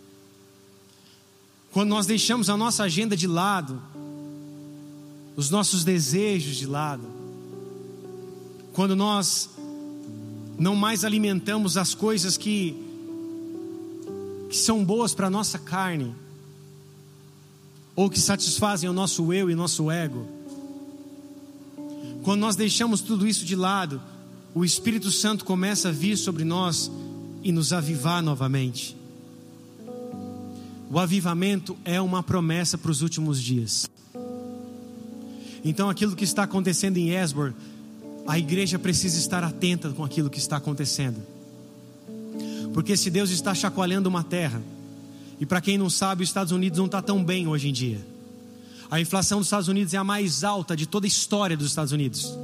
Quando nós deixamos a nossa agenda de lado, os nossos desejos de lado, quando nós não mais alimentamos as coisas que, que são boas para a nossa carne, ou que satisfazem o nosso eu e nosso ego, quando nós deixamos tudo isso de lado, o Espírito Santo começa a vir sobre nós e nos avivar novamente. O avivamento é uma promessa para os últimos dias. Então aquilo que está acontecendo em Esbor, a igreja precisa estar atenta com aquilo que está acontecendo. Porque se Deus está chacoalhando uma terra, e para quem não sabe, os Estados Unidos não está tão bem hoje em dia. A inflação dos Estados Unidos é a mais alta de toda a história dos Estados Unidos.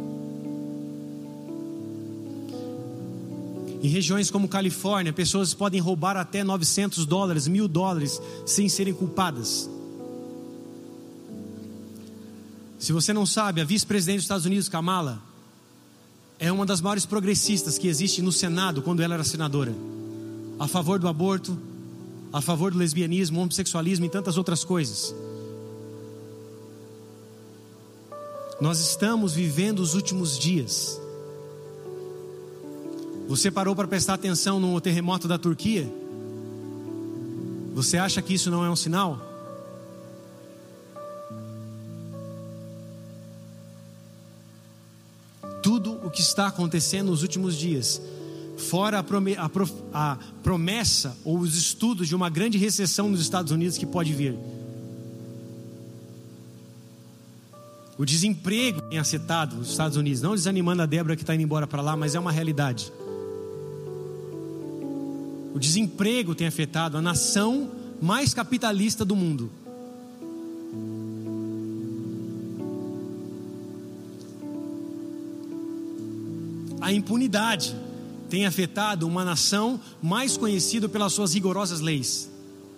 Em regiões como Califórnia, pessoas podem roubar até novecentos dólares, mil dólares, sem serem culpadas. Se você não sabe, a vice-presidente dos Estados Unidos, Kamala, é uma das maiores progressistas que existe no Senado, quando ela era senadora, a favor do aborto, a favor do lesbianismo, homossexualismo e tantas outras coisas. Nós estamos vivendo os últimos dias. Você parou para prestar atenção no terremoto da Turquia? Você acha que isso não é um sinal? tudo o que está acontecendo nos últimos dias, fora a, prome- a, pro- a promessa ou os estudos de uma grande recessão nos Estados Unidos que pode vir. O desemprego tem afetado os Estados Unidos, não desanimando a Débora que está indo embora para lá, mas é uma realidade. O desemprego tem afetado a nação mais capitalista do mundo. A impunidade tem afetado uma nação mais conhecida pelas suas rigorosas leis.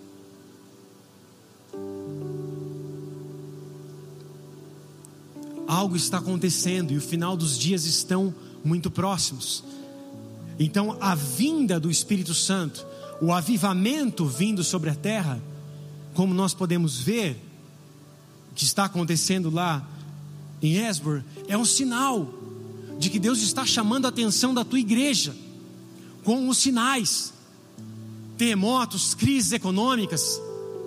Algo está acontecendo e o final dos dias estão muito próximos. Então a vinda do Espírito Santo, o avivamento vindo sobre a terra, como nós podemos ver o que está acontecendo lá em Esbor, é um sinal de que Deus está chamando a atenção da tua igreja com os sinais, terremotos, crises econômicas,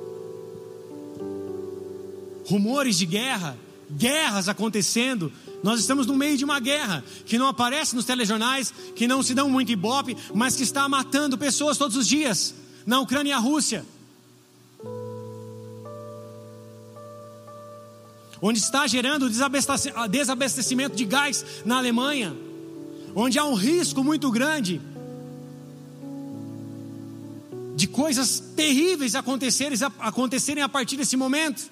rumores de guerra, guerras acontecendo. Nós estamos no meio de uma guerra que não aparece nos telejornais, que não se dão muito ibope, mas que está matando pessoas todos os dias na Ucrânia e a Rússia, onde está gerando desabastecimento de gás na Alemanha, onde há um risco muito grande de coisas terríveis acontecerem, acontecerem a partir desse momento.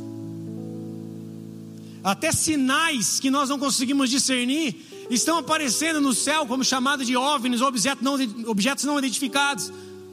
Até sinais que nós não conseguimos discernir estão aparecendo no céu como chamado de OVNIs, objetos não, objetos não identificados.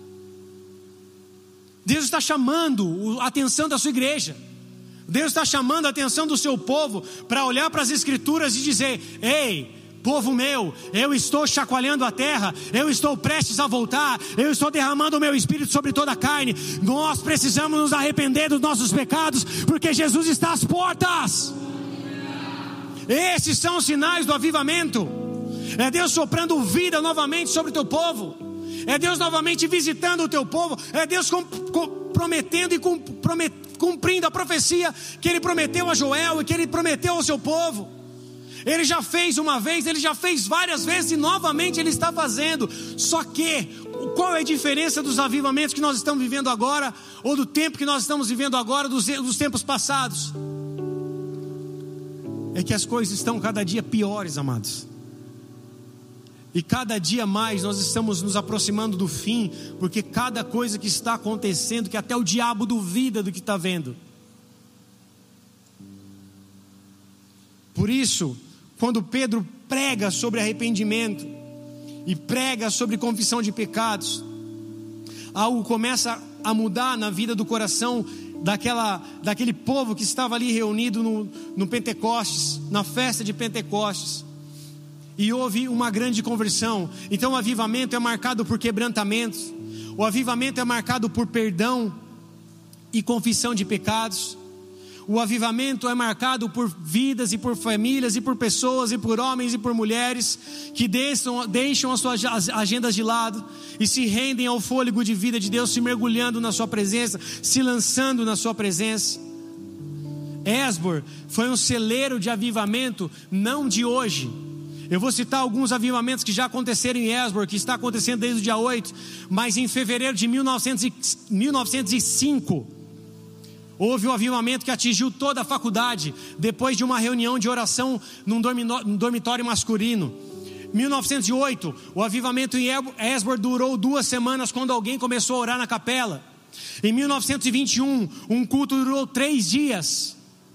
Deus está chamando a atenção da sua igreja. Deus está chamando a atenção do seu povo para olhar para as escrituras e dizer: ei, povo meu, eu estou chacoalhando a terra, eu estou prestes a voltar, eu estou derramando o meu espírito sobre toda a carne. Nós precisamos nos arrepender dos nossos pecados, porque Jesus está às portas. Esses são os sinais do avivamento. É Deus soprando vida novamente sobre o teu povo, é Deus novamente visitando o teu povo, é Deus com, com, prometendo e com, promet, cumprindo a profecia que Ele prometeu a Joel e que Ele prometeu ao seu povo. Ele já fez uma vez, Ele já fez várias vezes e novamente Ele está fazendo. Só que, qual é a diferença dos avivamentos que nós estamos vivendo agora, ou do tempo que nós estamos vivendo agora, dos, dos tempos passados? É que as coisas estão cada dia piores, amados. E cada dia mais nós estamos nos aproximando do fim, porque cada coisa que está acontecendo, que até o diabo duvida do que está vendo. Por isso, quando Pedro prega sobre arrependimento e prega sobre confissão de pecados, algo começa a mudar na vida do coração daquela, daquele povo que estava ali reunido no, no Pentecostes, na festa de Pentecostes, e houve uma grande conversão. Então o avivamento é marcado por quebrantamentos, o avivamento é marcado por perdão e confissão de pecados. O avivamento é marcado por vidas e por famílias e por pessoas e por homens e por mulheres que deixam, deixam as suas agendas de lado e se rendem ao fôlego de vida de Deus, se mergulhando na sua presença, se lançando na sua presença. Esbor foi um celeiro de avivamento, não de hoje. Eu vou citar alguns avivamentos que já aconteceram em Esbor, que está acontecendo desde o dia oito, mas em fevereiro de mil novecentos e cinco houve um avivamento que atingiu toda a faculdade, depois de uma reunião de oração num dormitório masculino. mil novecentos e oito, o avivamento em Esbor durou duas semanas, quando alguém começou a orar na capela. Em mil novecentos e vinte e um, um culto durou três dias,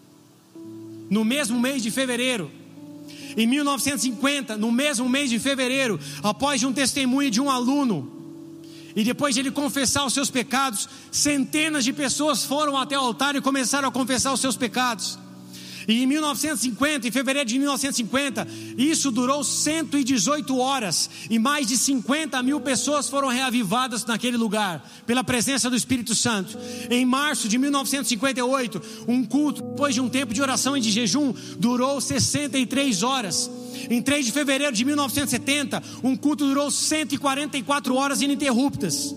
no mesmo mês de fevereiro. Em mil novecentos e cinquenta, no mesmo mês de fevereiro, após de um testemunho de um aluno, e depois de ele confessar os seus pecados, centenas de pessoas foram até o altar e começaram a confessar os seus pecados. E em mil novecentos e cinquenta, em fevereiro de mil novecentos e cinquenta, isso durou cento e dezoito horas, e mais de cinquenta mil pessoas foram reavivadas naquele lugar, pela presença do Espírito Santo. Em março de mil novecentos e cinquenta e oito, um culto, depois de um tempo de oração e de jejum, durou sessenta e três horas. Em três de fevereiro de mil novecentos e setenta, um culto durou cento e quarenta e quatro horas ininterruptas,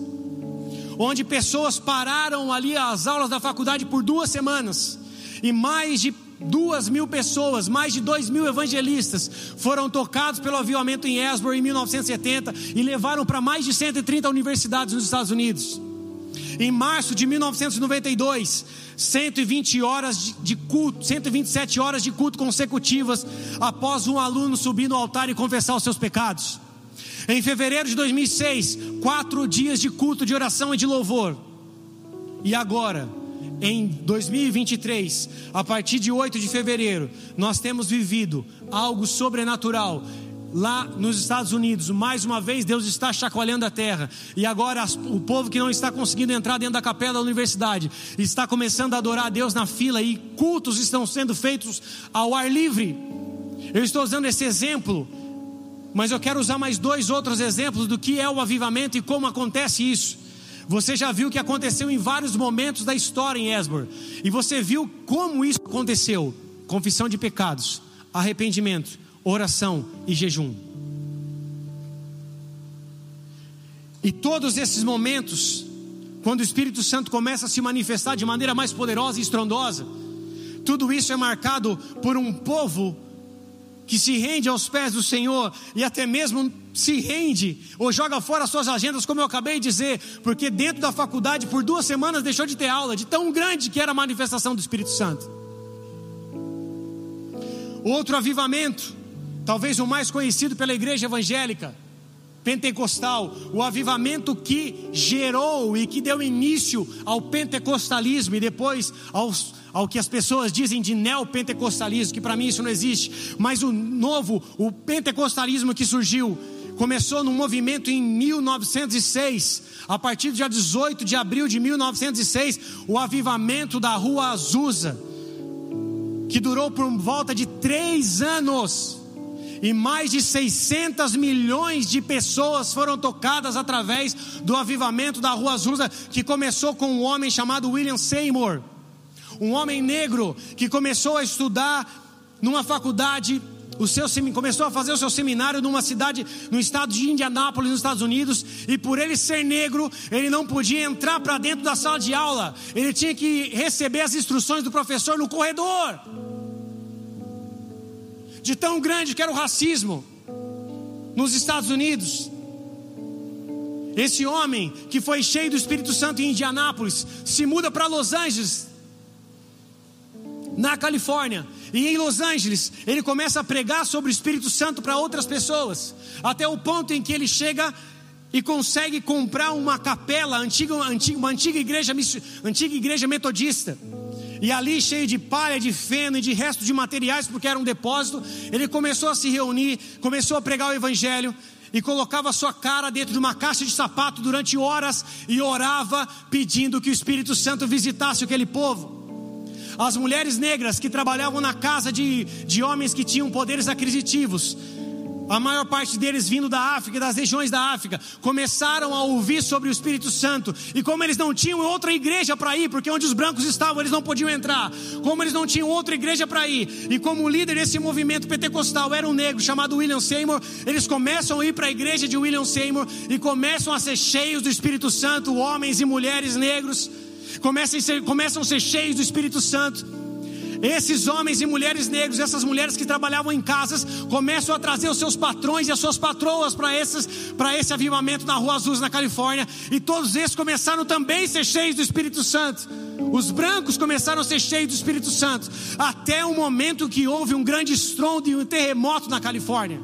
onde pessoas pararam ali as aulas da faculdade por duas semanas, e mais de duas mil pessoas, mais de dois mil evangelistas foram tocados pelo avivamento em Asbury em mil novecentos e setenta e levaram para mais de cento e trinta universidades nos Estados Unidos. Em março de mil novecentos e noventa e dois, cento e vinte horas de culto, cento e vinte e sete horas de culto consecutivas, após um aluno subir no altar e confessar os seus pecados. Em fevereiro de dois mil e seis, quatro dias de culto, de oração e de louvor. E agora, em dois mil e vinte e três, a partir de oito de fevereiro, nós temos vivido algo sobrenatural lá nos Estados Unidos. Mais uma vez Deus está chacoalhando a terra, e agora o povo que não está conseguindo entrar dentro da capela da universidade está começando a adorar a Deus na fila, e cultos estão sendo feitos ao ar livre. Eu estou usando esse exemplo, mas eu quero usar mais dois outros exemplos do que é o avivamento e como acontece isso. Você já viu o que aconteceu em vários momentos da história em Asbury, e você viu como isso aconteceu: confissão de pecados, arrependimento, oração e jejum. E todos esses momentos, quando o Espírito Santo começa a se manifestar de maneira mais poderosa e estrondosa, tudo isso é marcado por um povo que se rende aos pés do Senhor, e até mesmo se rende ou joga fora as suas agendas, como eu acabei de dizer, porque dentro da faculdade por duas semanas deixou de ter aula, de tão grande que era a manifestação do Espírito Santo. Outro avivamento, talvez o mais conhecido pela igreja evangélica pentecostal, o avivamento que gerou e que deu início ao pentecostalismo e depois aos, ao que as pessoas dizem de neopentecostalismo, que para mim isso não existe, mas o novo, o pentecostalismo que surgiu, começou num movimento em mil novecentos e seis, a partir do dia dezoito de abril de mil novecentos e seis, o avivamento da Rua Azusa, que durou por volta de três anos, e mais de seiscentos milhões de pessoas foram tocadas através do avivamento da Rua Azusa, que começou com um homem chamado William Seymour, um homem negro que começou a estudar numa faculdade, o seu, começou a fazer o seu seminário numa cidade, no estado de Indianápolis, nos Estados Unidos, e por ele ser negro, ele não podia entrar para dentro da sala de aula, ele tinha que receber as instruções do professor no corredor. De tão grande que era o racismo nos Estados Unidos. Esse homem que foi cheio do Espírito Santo em Indianápolis se muda para Los Angeles, na Califórnia, e em Los Angeles ele começa a pregar sobre o Espírito Santo para outras pessoas, até o ponto em que ele chega e consegue comprar uma capela antiga, antiga, uma antiga igreja, antiga igreja metodista. E ali, cheio de palha, de feno e de resto de materiais, porque era um depósito, ele começou a se reunir, começou a pregar o evangelho, e colocava a sua cara dentro de uma caixa de sapato durante horas, e orava pedindo que o Espírito Santo visitasse aquele povo. As mulheres negras que trabalhavam na casa de, de homens que tinham poderes aquisitivos, a maior parte deles vindo da África, das regiões da África, começaram a ouvir sobre o Espírito Santo, e como eles não tinham outra igreja para ir, porque onde os brancos estavam eles não podiam entrar, como eles não tinham outra igreja para ir, e como o líder desse movimento pentecostal era um negro chamado William Seymour, eles começam a ir para a igreja de William Seymour, e começam a ser cheios do Espírito Santo, homens e mulheres negros, começam a ser, começam a ser cheios do Espírito Santo. Esses homens e mulheres negros, essas mulheres que trabalhavam em casas, começam a trazer os seus patrões e as suas patroas para esses, para esse avivamento na Rua Azusa, na Califórnia. E todos esses começaram também a ser cheios do Espírito Santo. Os brancos começaram a ser cheios do Espírito Santo, até o momento que houve um grande estrondo e um terremoto na Califórnia,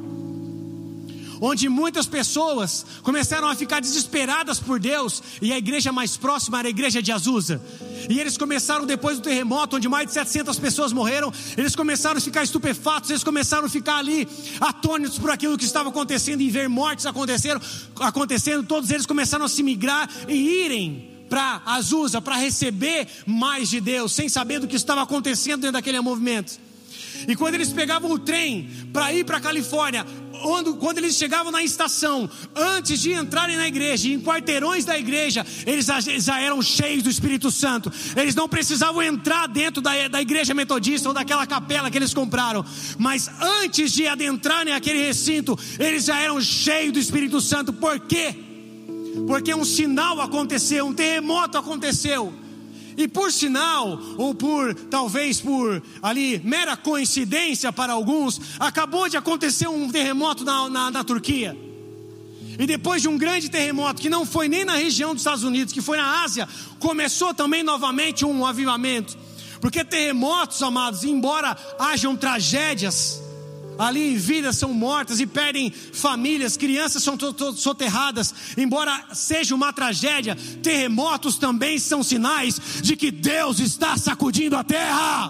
onde muitas pessoas começaram a ficar desesperadas por Deus, e a igreja mais próxima era a igreja de Azusa. E eles começaram, depois do terremoto, onde mais de setecentas pessoas morreram, eles começaram a ficar estupefatos, eles começaram a ficar ali atônitos por aquilo que estava acontecendo, e ver mortes acontecendo, acontecendo. Todos eles começaram a se migrar e irem para Azusa, para receber mais de Deus, sem saber do que estava acontecendo dentro daquele movimento. E quando eles pegavam o trem para ir para a Califórnia, Quando, quando eles chegavam na estação, antes de entrarem na igreja, em quarteirões da igreja, eles já, já eram cheios do Espírito Santo. Eles não precisavam entrar dentro da, da igreja metodista ou daquela capela que eles compraram, mas antes de adentrarem aquele recinto, eles já eram cheios do Espírito Santo. Por quê? Porque um sinal aconteceu, um terremoto aconteceu, E por sinal, ou por, talvez por ali, mera coincidência para alguns, acabou de acontecer um terremoto na, na, na Turquia. E depois de um grande terremoto, que não foi nem na região dos Estados Unidos, que foi na Ásia, começou também novamente um avivamento. Porque terremotos, amados, embora hajam tragédias, ali vidas são mortas e perdem famílias, crianças são soterradas, embora seja uma tragédia, terremotos também são sinais de que Deus está sacudindo a terra.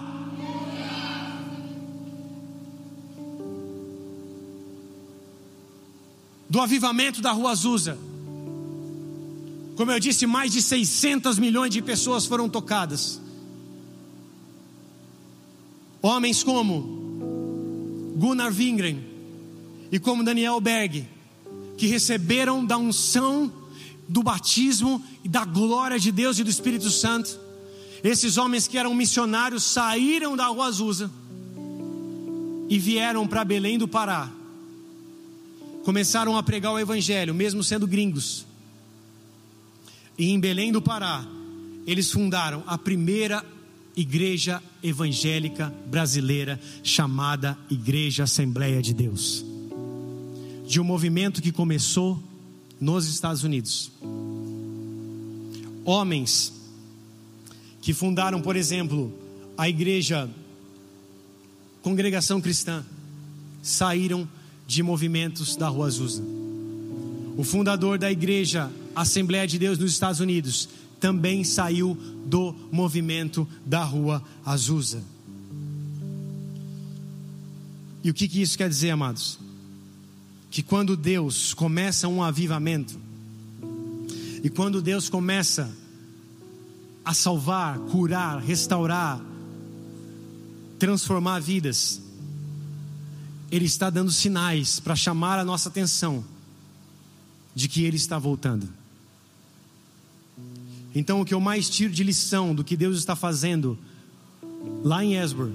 Do avivamento da Rua Azusa, como eu disse, mais de seiscentos milhões de pessoas foram tocadas. Homens como Gunnar Wingren e como Daniel Berg, que receberam da unção, do batismo e da glória de Deus e do Espírito Santo. Esses homens que eram missionários saíram da Rua Azusa e vieram para Belém do Pará. Começaram a pregar o evangelho, mesmo sendo gringos. E em Belém do Pará, eles fundaram a primeira igreja evangélica brasileira, chamada Igreja Assembleia de Deus, de um movimento que começou nos Estados Unidos. Homens que fundaram, por exemplo, a igreja Congregação Cristã, saíram de movimentos da Rua Azusa. O fundador da igreja Assembleia de Deus nos Estados Unidos também saiu do movimento da Rua Azusa. E o que, que isso quer dizer, amados? Que quando Deus começa um avivamento, e quando Deus começa a salvar, curar, restaurar, transformar vidas, Ele está dando sinais para chamar a nossa atenção de que Ele está voltando. Então o que eu mais tiro de lição do que Deus está fazendo lá em Asbury,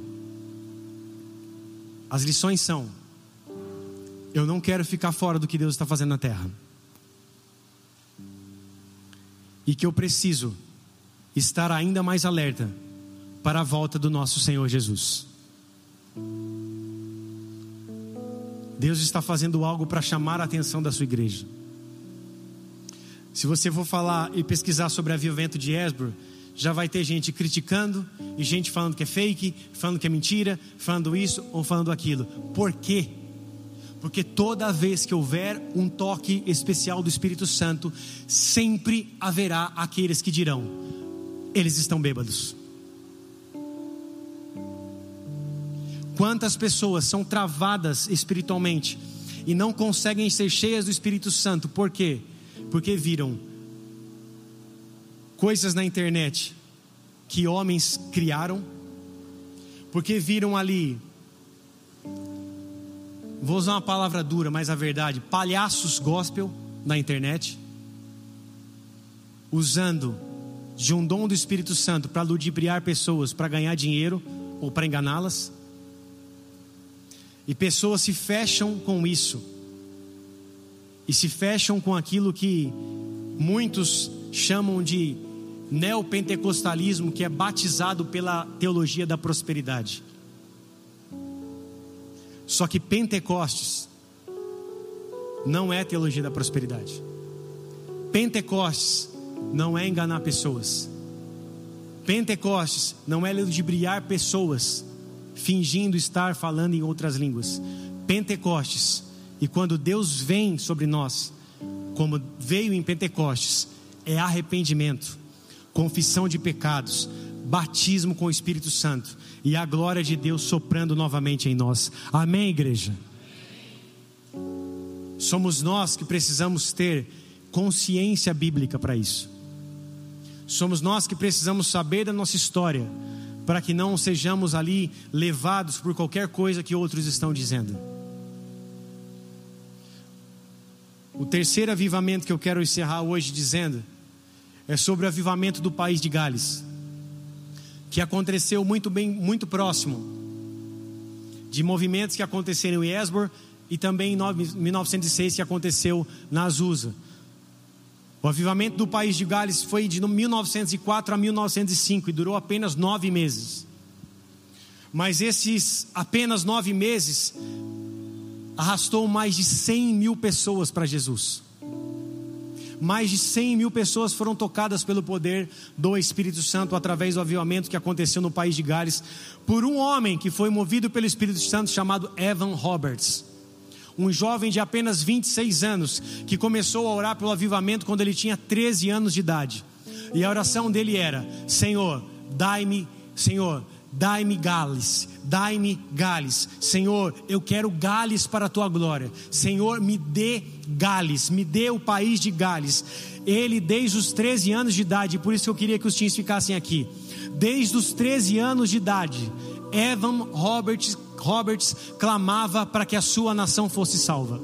as lições são: eu não quero ficar fora do que Deus está fazendo na terra, e que eu preciso estar ainda mais alerta para a volta do nosso Senhor Jesus. Deus está fazendo algo para chamar a atenção da sua igreja. Se você for falar e pesquisar sobre o avivamento de Asbury, já vai ter gente criticando e gente falando que é fake, falando que é mentira, falando isso ou falando aquilo. Por quê? Porque toda vez que houver um toque especial do Espírito Santo, sempre haverá aqueles que dirão: eles estão bêbados. Quantas pessoas são travadas espiritualmente e não conseguem ser cheias do Espírito Santo? Por quê? Porque viram coisas na internet que homens criaram, porque viram ali, vou usar uma palavra dura, mas a verdade, palhaços gospel na internet, usando de um dom do Espírito Santo para ludibriar pessoas, para ganhar dinheiro ou para enganá-las. E pessoas se fecham com isso, e se fecham com aquilo que muitos chamam de neopentecostalismo, que é batizado pela teologia da prosperidade. Só que Pentecostes não é teologia da prosperidade. Pentecostes não é enganar pessoas. Pentecostes não é ludibriar pessoas fingindo estar falando em outras línguas. Pentecostes, e quando Deus vem sobre nós, como veio em Pentecostes, é arrependimento, confissão de pecados, batismo com o Espírito Santo e a glória de Deus soprando novamente em nós. Amém, igreja? Somos nós que precisamos ter consciência bíblica para isso. Somos nós que precisamos saber da nossa história, para que não sejamos ali levados por qualquer coisa que outros estão dizendo. O terceiro avivamento que eu quero encerrar hoje dizendo é sobre o avivamento do país de Gales, que aconteceu muito bem, muito próximo de movimentos que aconteceram em Asbury e também em mil novecentos e seis, que aconteceu na Azusa. O avivamento do país de Gales foi de mil novecentos e quatro a mil novecentos e cinco e durou apenas nove meses. Mas esses apenas nove meses arrastou mais de cem mil pessoas para Jesus. Mais de cem mil pessoas foram tocadas pelo poder do Espírito Santo através do avivamento que aconteceu no país de Gales, por um homem que foi movido pelo Espírito Santo chamado Evan Roberts. Um jovem de apenas vinte e seis anos, que começou a orar pelo avivamento quando ele tinha treze anos de idade. E a oração dele era: Senhor, dai-me, Senhor, dai-me Gales, dai-me Gales. Senhor, eu quero Gales para a tua glória. Senhor, me dê Gales, me dê o país de Gales. Ele desde os treze anos de idade, por isso que eu queria que os teens ficassem aqui. Desde os treze anos de idade, Evan Roberts, Roberts clamava para que a sua nação fosse salva.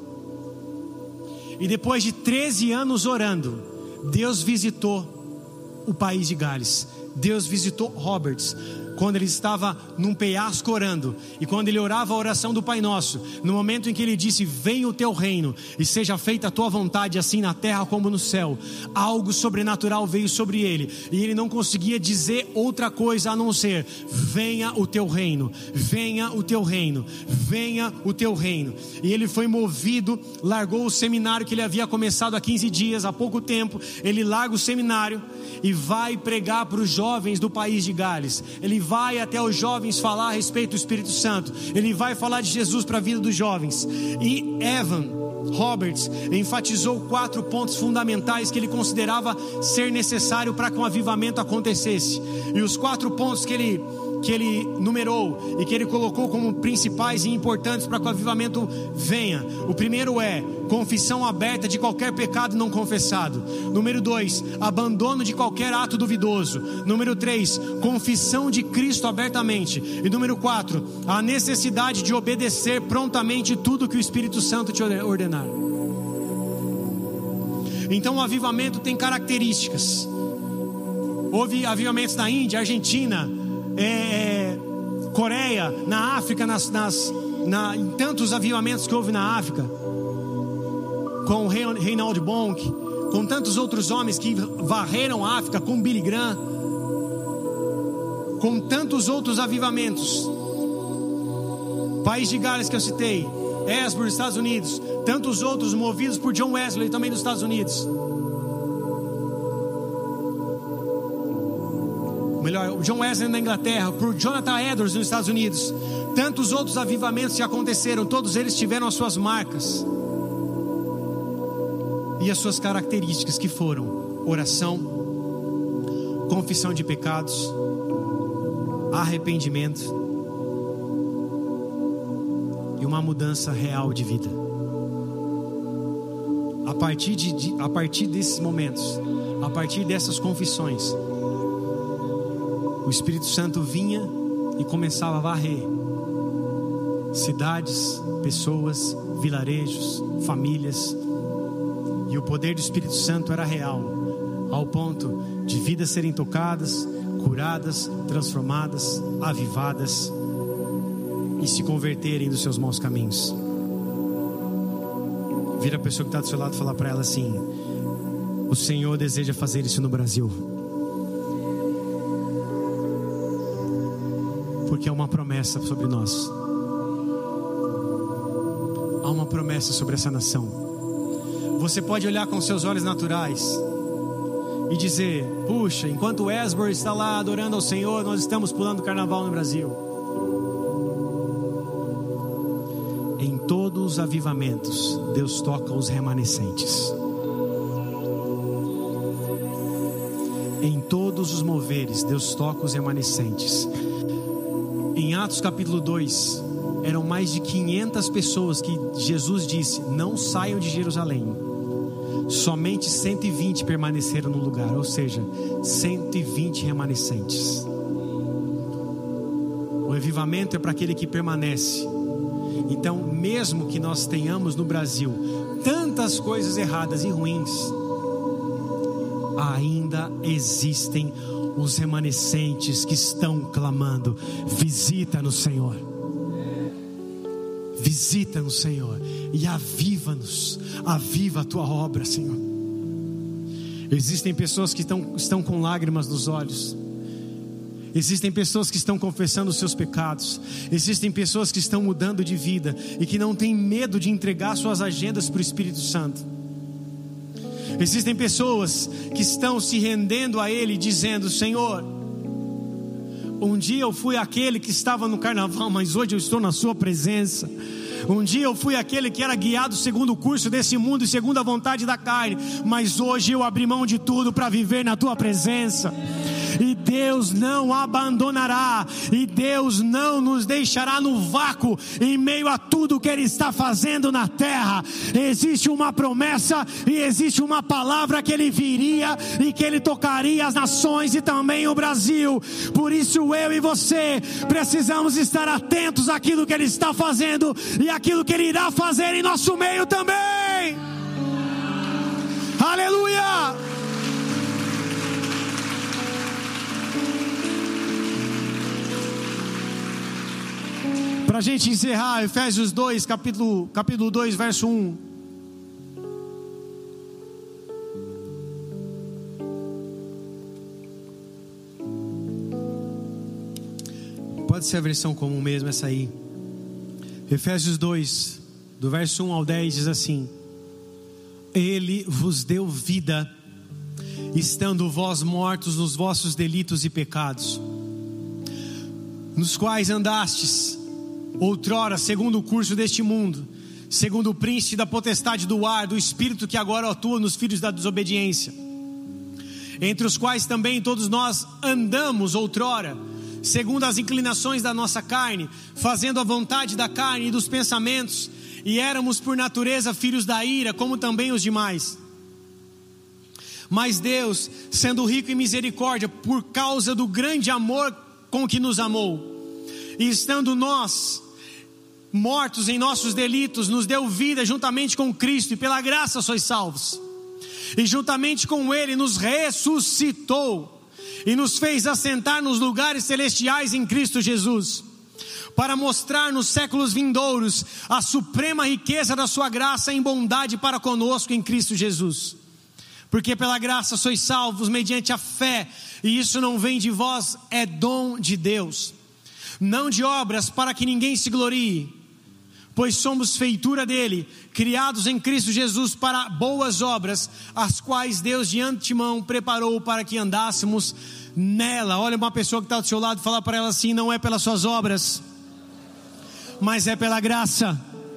E depois de treze anos orando, Deus visitou o país de Gales. Deus visitou Roberts quando ele estava num penhasco orando, e quando ele orava a oração do Pai Nosso, no momento em que ele disse: venha o teu reino e seja feita a tua vontade, assim na terra como no céu, algo sobrenatural veio sobre ele, e ele não conseguia dizer outra coisa a não ser: venha o teu reino, venha o teu reino, venha o teu reino. E ele foi movido, largou o seminário que ele havia começado há quinze dias, há pouco tempo. Ele larga o seminário e vai pregar para os jovens do país de Gales. Ele vai até os jovens falar a respeito do Espírito Santo. Ele vai falar de Jesus para a vida dos jovens. E Evan Roberts enfatizou quatro pontos fundamentais que ele considerava ser necessário para que um avivamento acontecesse. E os quatro pontos que ele que ele numerou e que ele colocou como principais e importantes para que o avivamento venha. O primeiro é confissão aberta de qualquer pecado não confessado. Número dois, abandono de qualquer ato duvidoso. Número três, confissão de Cristo abertamente. E número quatro, a necessidade de obedecer prontamente tudo que o Espírito Santo te ordenar. Então o avivamento tem características. Houve avivamentos na Índia, Argentina, É, Coreia, na África, nas, nas, na, em tantos avivamentos que houve na África, com Reinhard Bonk, com tantos outros homens que varreram a África, com Billy Graham, com tantos outros avivamentos. País de Gales que eu citei, Asbury, Estados Unidos, tantos outros movidos por John Wesley, também dos Estados Unidos. Melhor, John Wesley na Inglaterra, por Jonathan Edwards nos Estados Unidos. Tantos outros avivamentos que aconteceram, todos eles tiveram as suas marcas e as suas características, que foram oração, confissão de pecados, arrependimento e uma mudança real de vida. A partir, de, de, a partir desses momentos, a partir dessas confissões, o Espírito Santo vinha e começava a varrer cidades, pessoas, vilarejos, famílias. E o poder do Espírito Santo era real, ao ponto de vidas serem tocadas, curadas, transformadas, avivadas e se converterem dos seus maus caminhos. Vira a pessoa que está do seu lado e fala para ela assim: o Senhor deseja fazer isso no Brasil. Porque é uma promessa sobre nós. Há uma promessa sobre essa nação. Você pode olhar com seus olhos naturais e dizer: puxa, enquanto o Asbury está lá adorando ao Senhor, nós estamos pulando carnaval no Brasil. Em todos os avivamentos, Deus toca os remanescentes. Em todos os moveres, Deus toca os remanescentes. Em Atos capítulo dois, eram mais de quinhentas pessoas que Jesus disse: não saiam de Jerusalém. Somente cento e vinte permaneceram no lugar, ou seja, cento e vinte remanescentes. O avivamento é para aquele que permanece. Então, mesmo que nós tenhamos no Brasil tantas coisas erradas e ruins, ainda existem os remanescentes que estão clamando: visita-nos, Senhor, visita-nos, Senhor, e aviva-nos, aviva a tua obra, Senhor. Existem pessoas que estão, estão com lágrimas nos olhos. Existem pessoas que estão confessando os seus pecados. Existem pessoas que estão mudando de vida e que não têm medo de entregar suas agendas para o Espírito Santo. Existem pessoas que estão se rendendo a Ele, dizendo: Senhor, um dia eu fui aquele que estava no carnaval, mas hoje eu estou na sua presença. Um dia eu fui aquele que era guiado segundo o curso desse mundo e segundo a vontade da carne, mas hoje eu abri mão de tudo para viver na tua presença. E Deus não abandonará, e Deus não nos deixará no vácuo em meio a tudo que Ele está fazendo na terra. Existe uma promessa e existe uma palavra que Ele viria e que Ele tocaria as nações e também o Brasil. Por isso eu e você precisamos estar atentos àquilo que Ele está fazendo e àquilo que Ele irá fazer em nosso meio também. Aleluia! Para a gente encerrar, Efésios dois, capítulo, capítulo dois, verso um. Pode ser a versão comum mesmo, essa aí. Efésios dois, do verso um ao dez, diz assim: Ele vos deu vida, estando vós mortos nos vossos delitos e pecados, nos quais andastes outrora segundo o curso deste mundo, segundo o príncipe da potestade do ar, do espírito que agora atua nos filhos da desobediência, entre os quais também todos nós andamos outrora, segundo as inclinações da nossa carne, fazendo a vontade da carne e dos pensamentos, e éramos por natureza filhos da ira, como também os demais. Mas Deus, sendo rico em misericórdia, por causa do grande amor com que nos amou, e estando nós mortos em nossos delitos, nos deu vida juntamente com Cristo, e pela graça sois salvos. E juntamente com Ele nos ressuscitou e nos fez assentar nos lugares celestiais em Cristo Jesus, para mostrar nos séculos vindouros a suprema riqueza da sua graça em bondade para conosco em Cristo Jesus. Porque pela graça sois salvos mediante a fé, e isso não vem de vós, é dom de Deus, não de obras, para que ninguém se glorie. Pois somos feitura dele, criados em Cristo Jesus para boas obras, as quais Deus de antemão preparou para que andássemos nela. Olha uma pessoa que está do seu lado e fala para ela assim: não é pelas suas obras, mas é pela graça.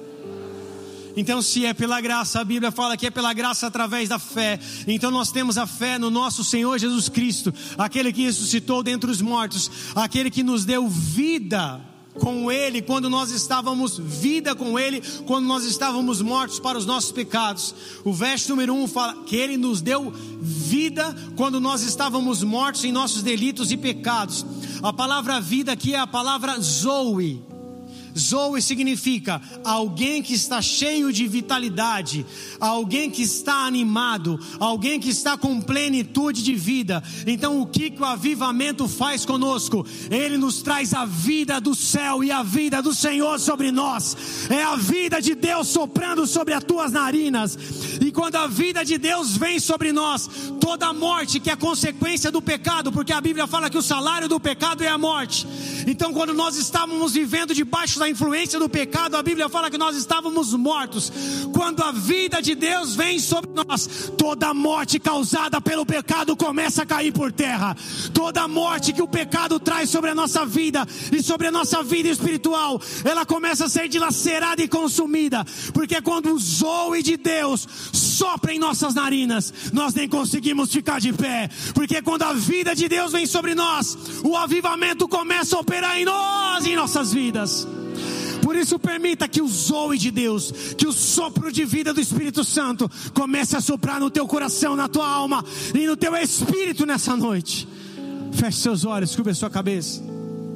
Então, se é pela graça, a Bíblia fala que é pela graça através da fé. Então nós temos a fé no nosso Senhor Jesus Cristo, aquele que ressuscitou dentre os mortos, aquele que nos deu vida com Ele, quando nós estávamos, vida com Ele, quando nós estávamos mortos para os nossos pecados. O verso número um fala que Ele nos deu vida quando nós estávamos mortos em nossos delitos e pecados. A palavra vida aqui é a palavra Zoe. Zoe significa alguém que está cheio de vitalidade, alguém que está animado, alguém que está com plenitude de vida. Então o que, que o avivamento faz conosco? Ele nos traz a vida do céu e a vida do Senhor sobre nós. É a vida de Deus soprando sobre as tuas narinas. E quando a vida de Deus vem sobre nós, toda a morte que é consequência do pecado, porque a Bíblia fala que o salário do pecado é a morte. Então quando nós estávamos vivendo debaixo da influência do pecado, a Bíblia fala que nós estávamos mortos. Quando a vida de Deus vem sobre nós, toda a morte causada pelo pecado começa a cair por terra. Toda a morte que o pecado traz sobre a nossa vida e sobre a nossa vida espiritual, ela começa a ser dilacerada e consumida. Porque quando o zoe de Deus sopra em nossas narinas, nós nem conseguimos ficar de pé. Porque quando a vida de Deus vem sobre nós, o avivamento começa a operar em nós e em nossas vidas. Por isso permita que o zoe de Deus, que o sopro de vida do Espírito Santo comece a soprar no teu coração, na tua alma e no teu espírito nessa noite. Feche seus olhos, cubra a sua cabeça.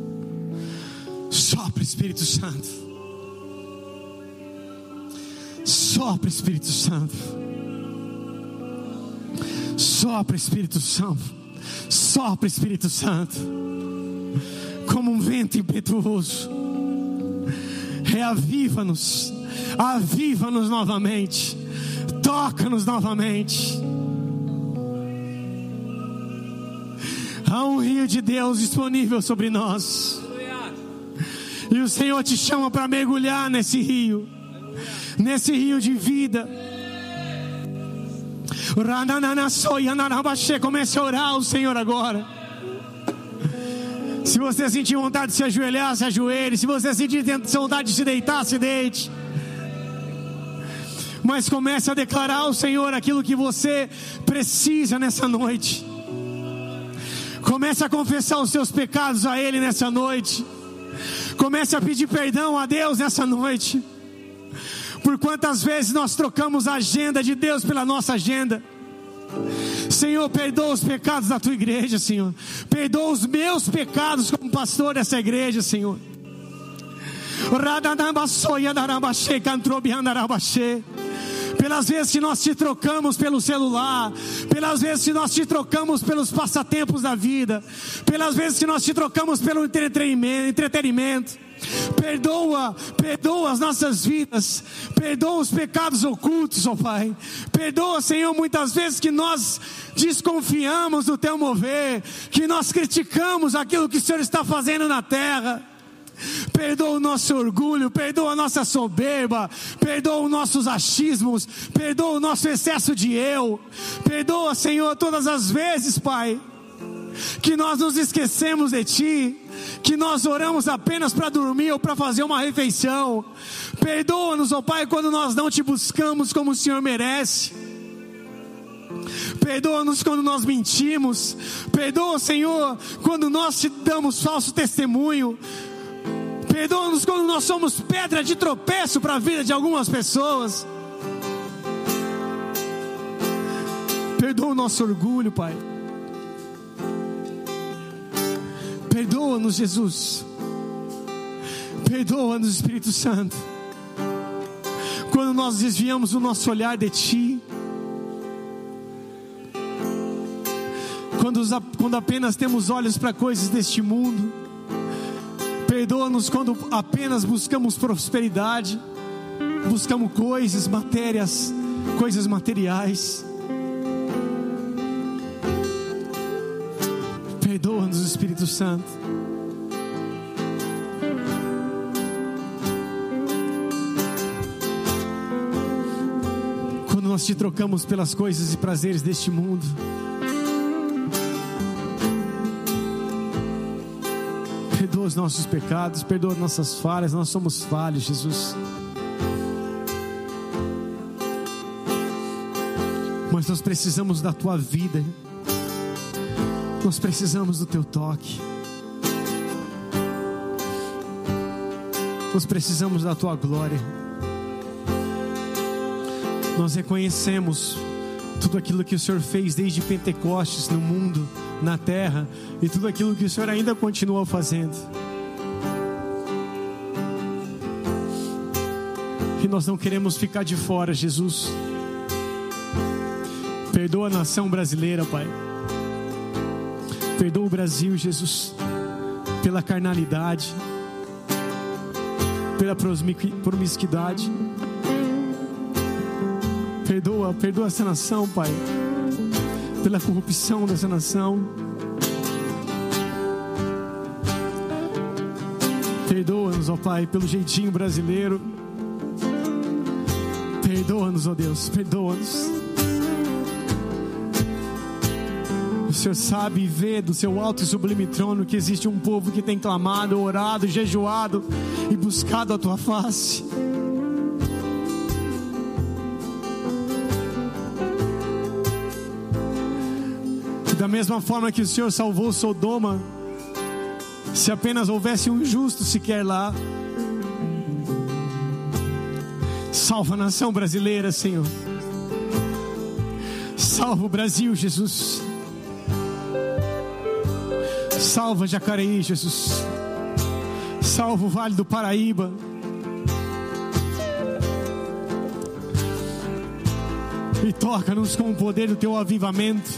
Sopra, Espírito Santo. Sopra, Espírito Santo. Sopra, Espírito Santo. Sopra, Espírito Santo. Como um vento impetuoso. Reaviva-nos, aviva-nos novamente, toca-nos novamente. Há um rio de Deus disponível sobre nós. E o Senhor te chama para mergulhar nesse rio, nesse rio de vida. Comece a orar ao Senhor agora. Se você sentir vontade de se ajoelhar, se ajoelhe. Se você sentir vontade de se deitar, se deite. Mas comece a declarar ao Senhor aquilo que você precisa nessa noite. Comece a confessar os seus pecados a Ele nessa noite. Comece a pedir perdão a Deus nessa noite. Por quantas vezes nós trocamos a agenda de Deus pela nossa agenda. Senhor, perdoa os pecados da tua igreja, Senhor. Perdoa os meus pecados como pastor dessa igreja, Senhor. Pelas vezes que nós te trocamos pelo celular, pelas vezes que nós te trocamos pelos passatempos da vida, pelas vezes que nós te trocamos pelo entretenimento, entretenimento. Perdoa, perdoa as nossas vidas, perdoa os pecados ocultos, ó Pai. Perdoa, Senhor, muitas vezes que nós desconfiamos do teu mover, que nós criticamos aquilo que o Senhor está fazendo na terra. Perdoa o nosso orgulho, perdoa a nossa soberba, perdoa os nossos achismos, perdoa o nosso excesso de eu. Perdoa, Senhor, todas as vezes, Pai, que nós nos esquecemos de Ti, que nós oramos apenas para dormir ou para fazer uma refeição. Perdoa-nos, ó Pai, quando nós não Te buscamos como o Senhor merece. Perdoa-nos quando nós mentimos. Perdoa, Senhor, quando nós Te damos falso testemunho. Perdoa-nos quando nós somos pedra de tropeço para a vida de algumas pessoas. Perdoa o nosso orgulho, Pai. Perdoa-nos, Jesus. Perdoa-nos, Espírito Santo, quando nós desviamos o nosso olhar de Ti, quando, quando apenas temos olhos para coisas deste mundo. Perdoa-nos quando apenas buscamos prosperidade, buscamos coisas, matérias, coisas materiais. Perdoa-nos, Espírito Santo. Quando nós Te trocamos pelas coisas e prazeres deste mundo. Perdoa os nossos pecados, perdoa nossas falhas. Nós somos falhos, Jesus. Mas nós precisamos da Tua vida. Nós precisamos do Teu toque. Nós precisamos da Tua glória. Nós reconhecemos tudo aquilo que o Senhor fez desde Pentecostes no mundo, na terra, e tudo aquilo que o Senhor ainda continua fazendo. E nós não queremos ficar de fora, Jesus. Perdoa a nação brasileira, Pai. Perdoa o Brasil, Jesus, pela carnalidade, pela promiscuidade. Perdoa, perdoa essa nação, Pai, pela corrupção dessa nação. Perdoa-nos, ó Pai, pelo jeitinho brasileiro. Perdoa-nos, ó Deus, perdoa-nos. O Senhor sabe e vê do seu alto e sublime trono que existe um povo que tem clamado, orado, jejuado e buscado a Tua face. E da mesma forma que o Senhor salvou Sodoma, se apenas houvesse um justo sequer lá, salva a nação brasileira, Senhor. Salva o Brasil, Jesus. Salva Jacareí, Jesus. Salva o Vale do Paraíba. E toca-nos com o poder do Teu avivamento.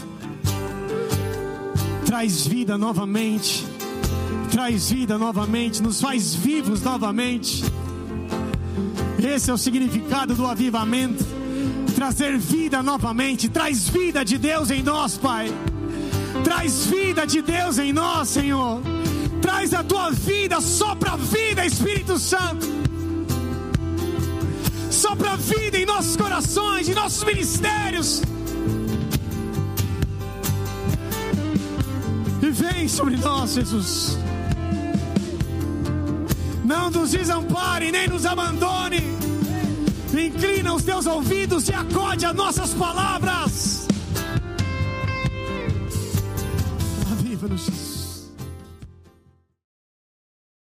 Traz vida novamente. Traz vida novamente. Nos faz vivos novamente. Esse é o significado do avivamento. Trazer vida novamente. Traz vida de Deus em nós, Pai. Traz vida de Deus em nós, Senhor. Traz a tua vida, sopra a vida, Espírito Santo. Sopra a vida em nossos corações, em nossos ministérios. E vem sobre nós, Jesus. Não nos desampare, nem nos abandone. Inclina os teus ouvidos e acode as nossas palavras. Aviva-nos, Jesus.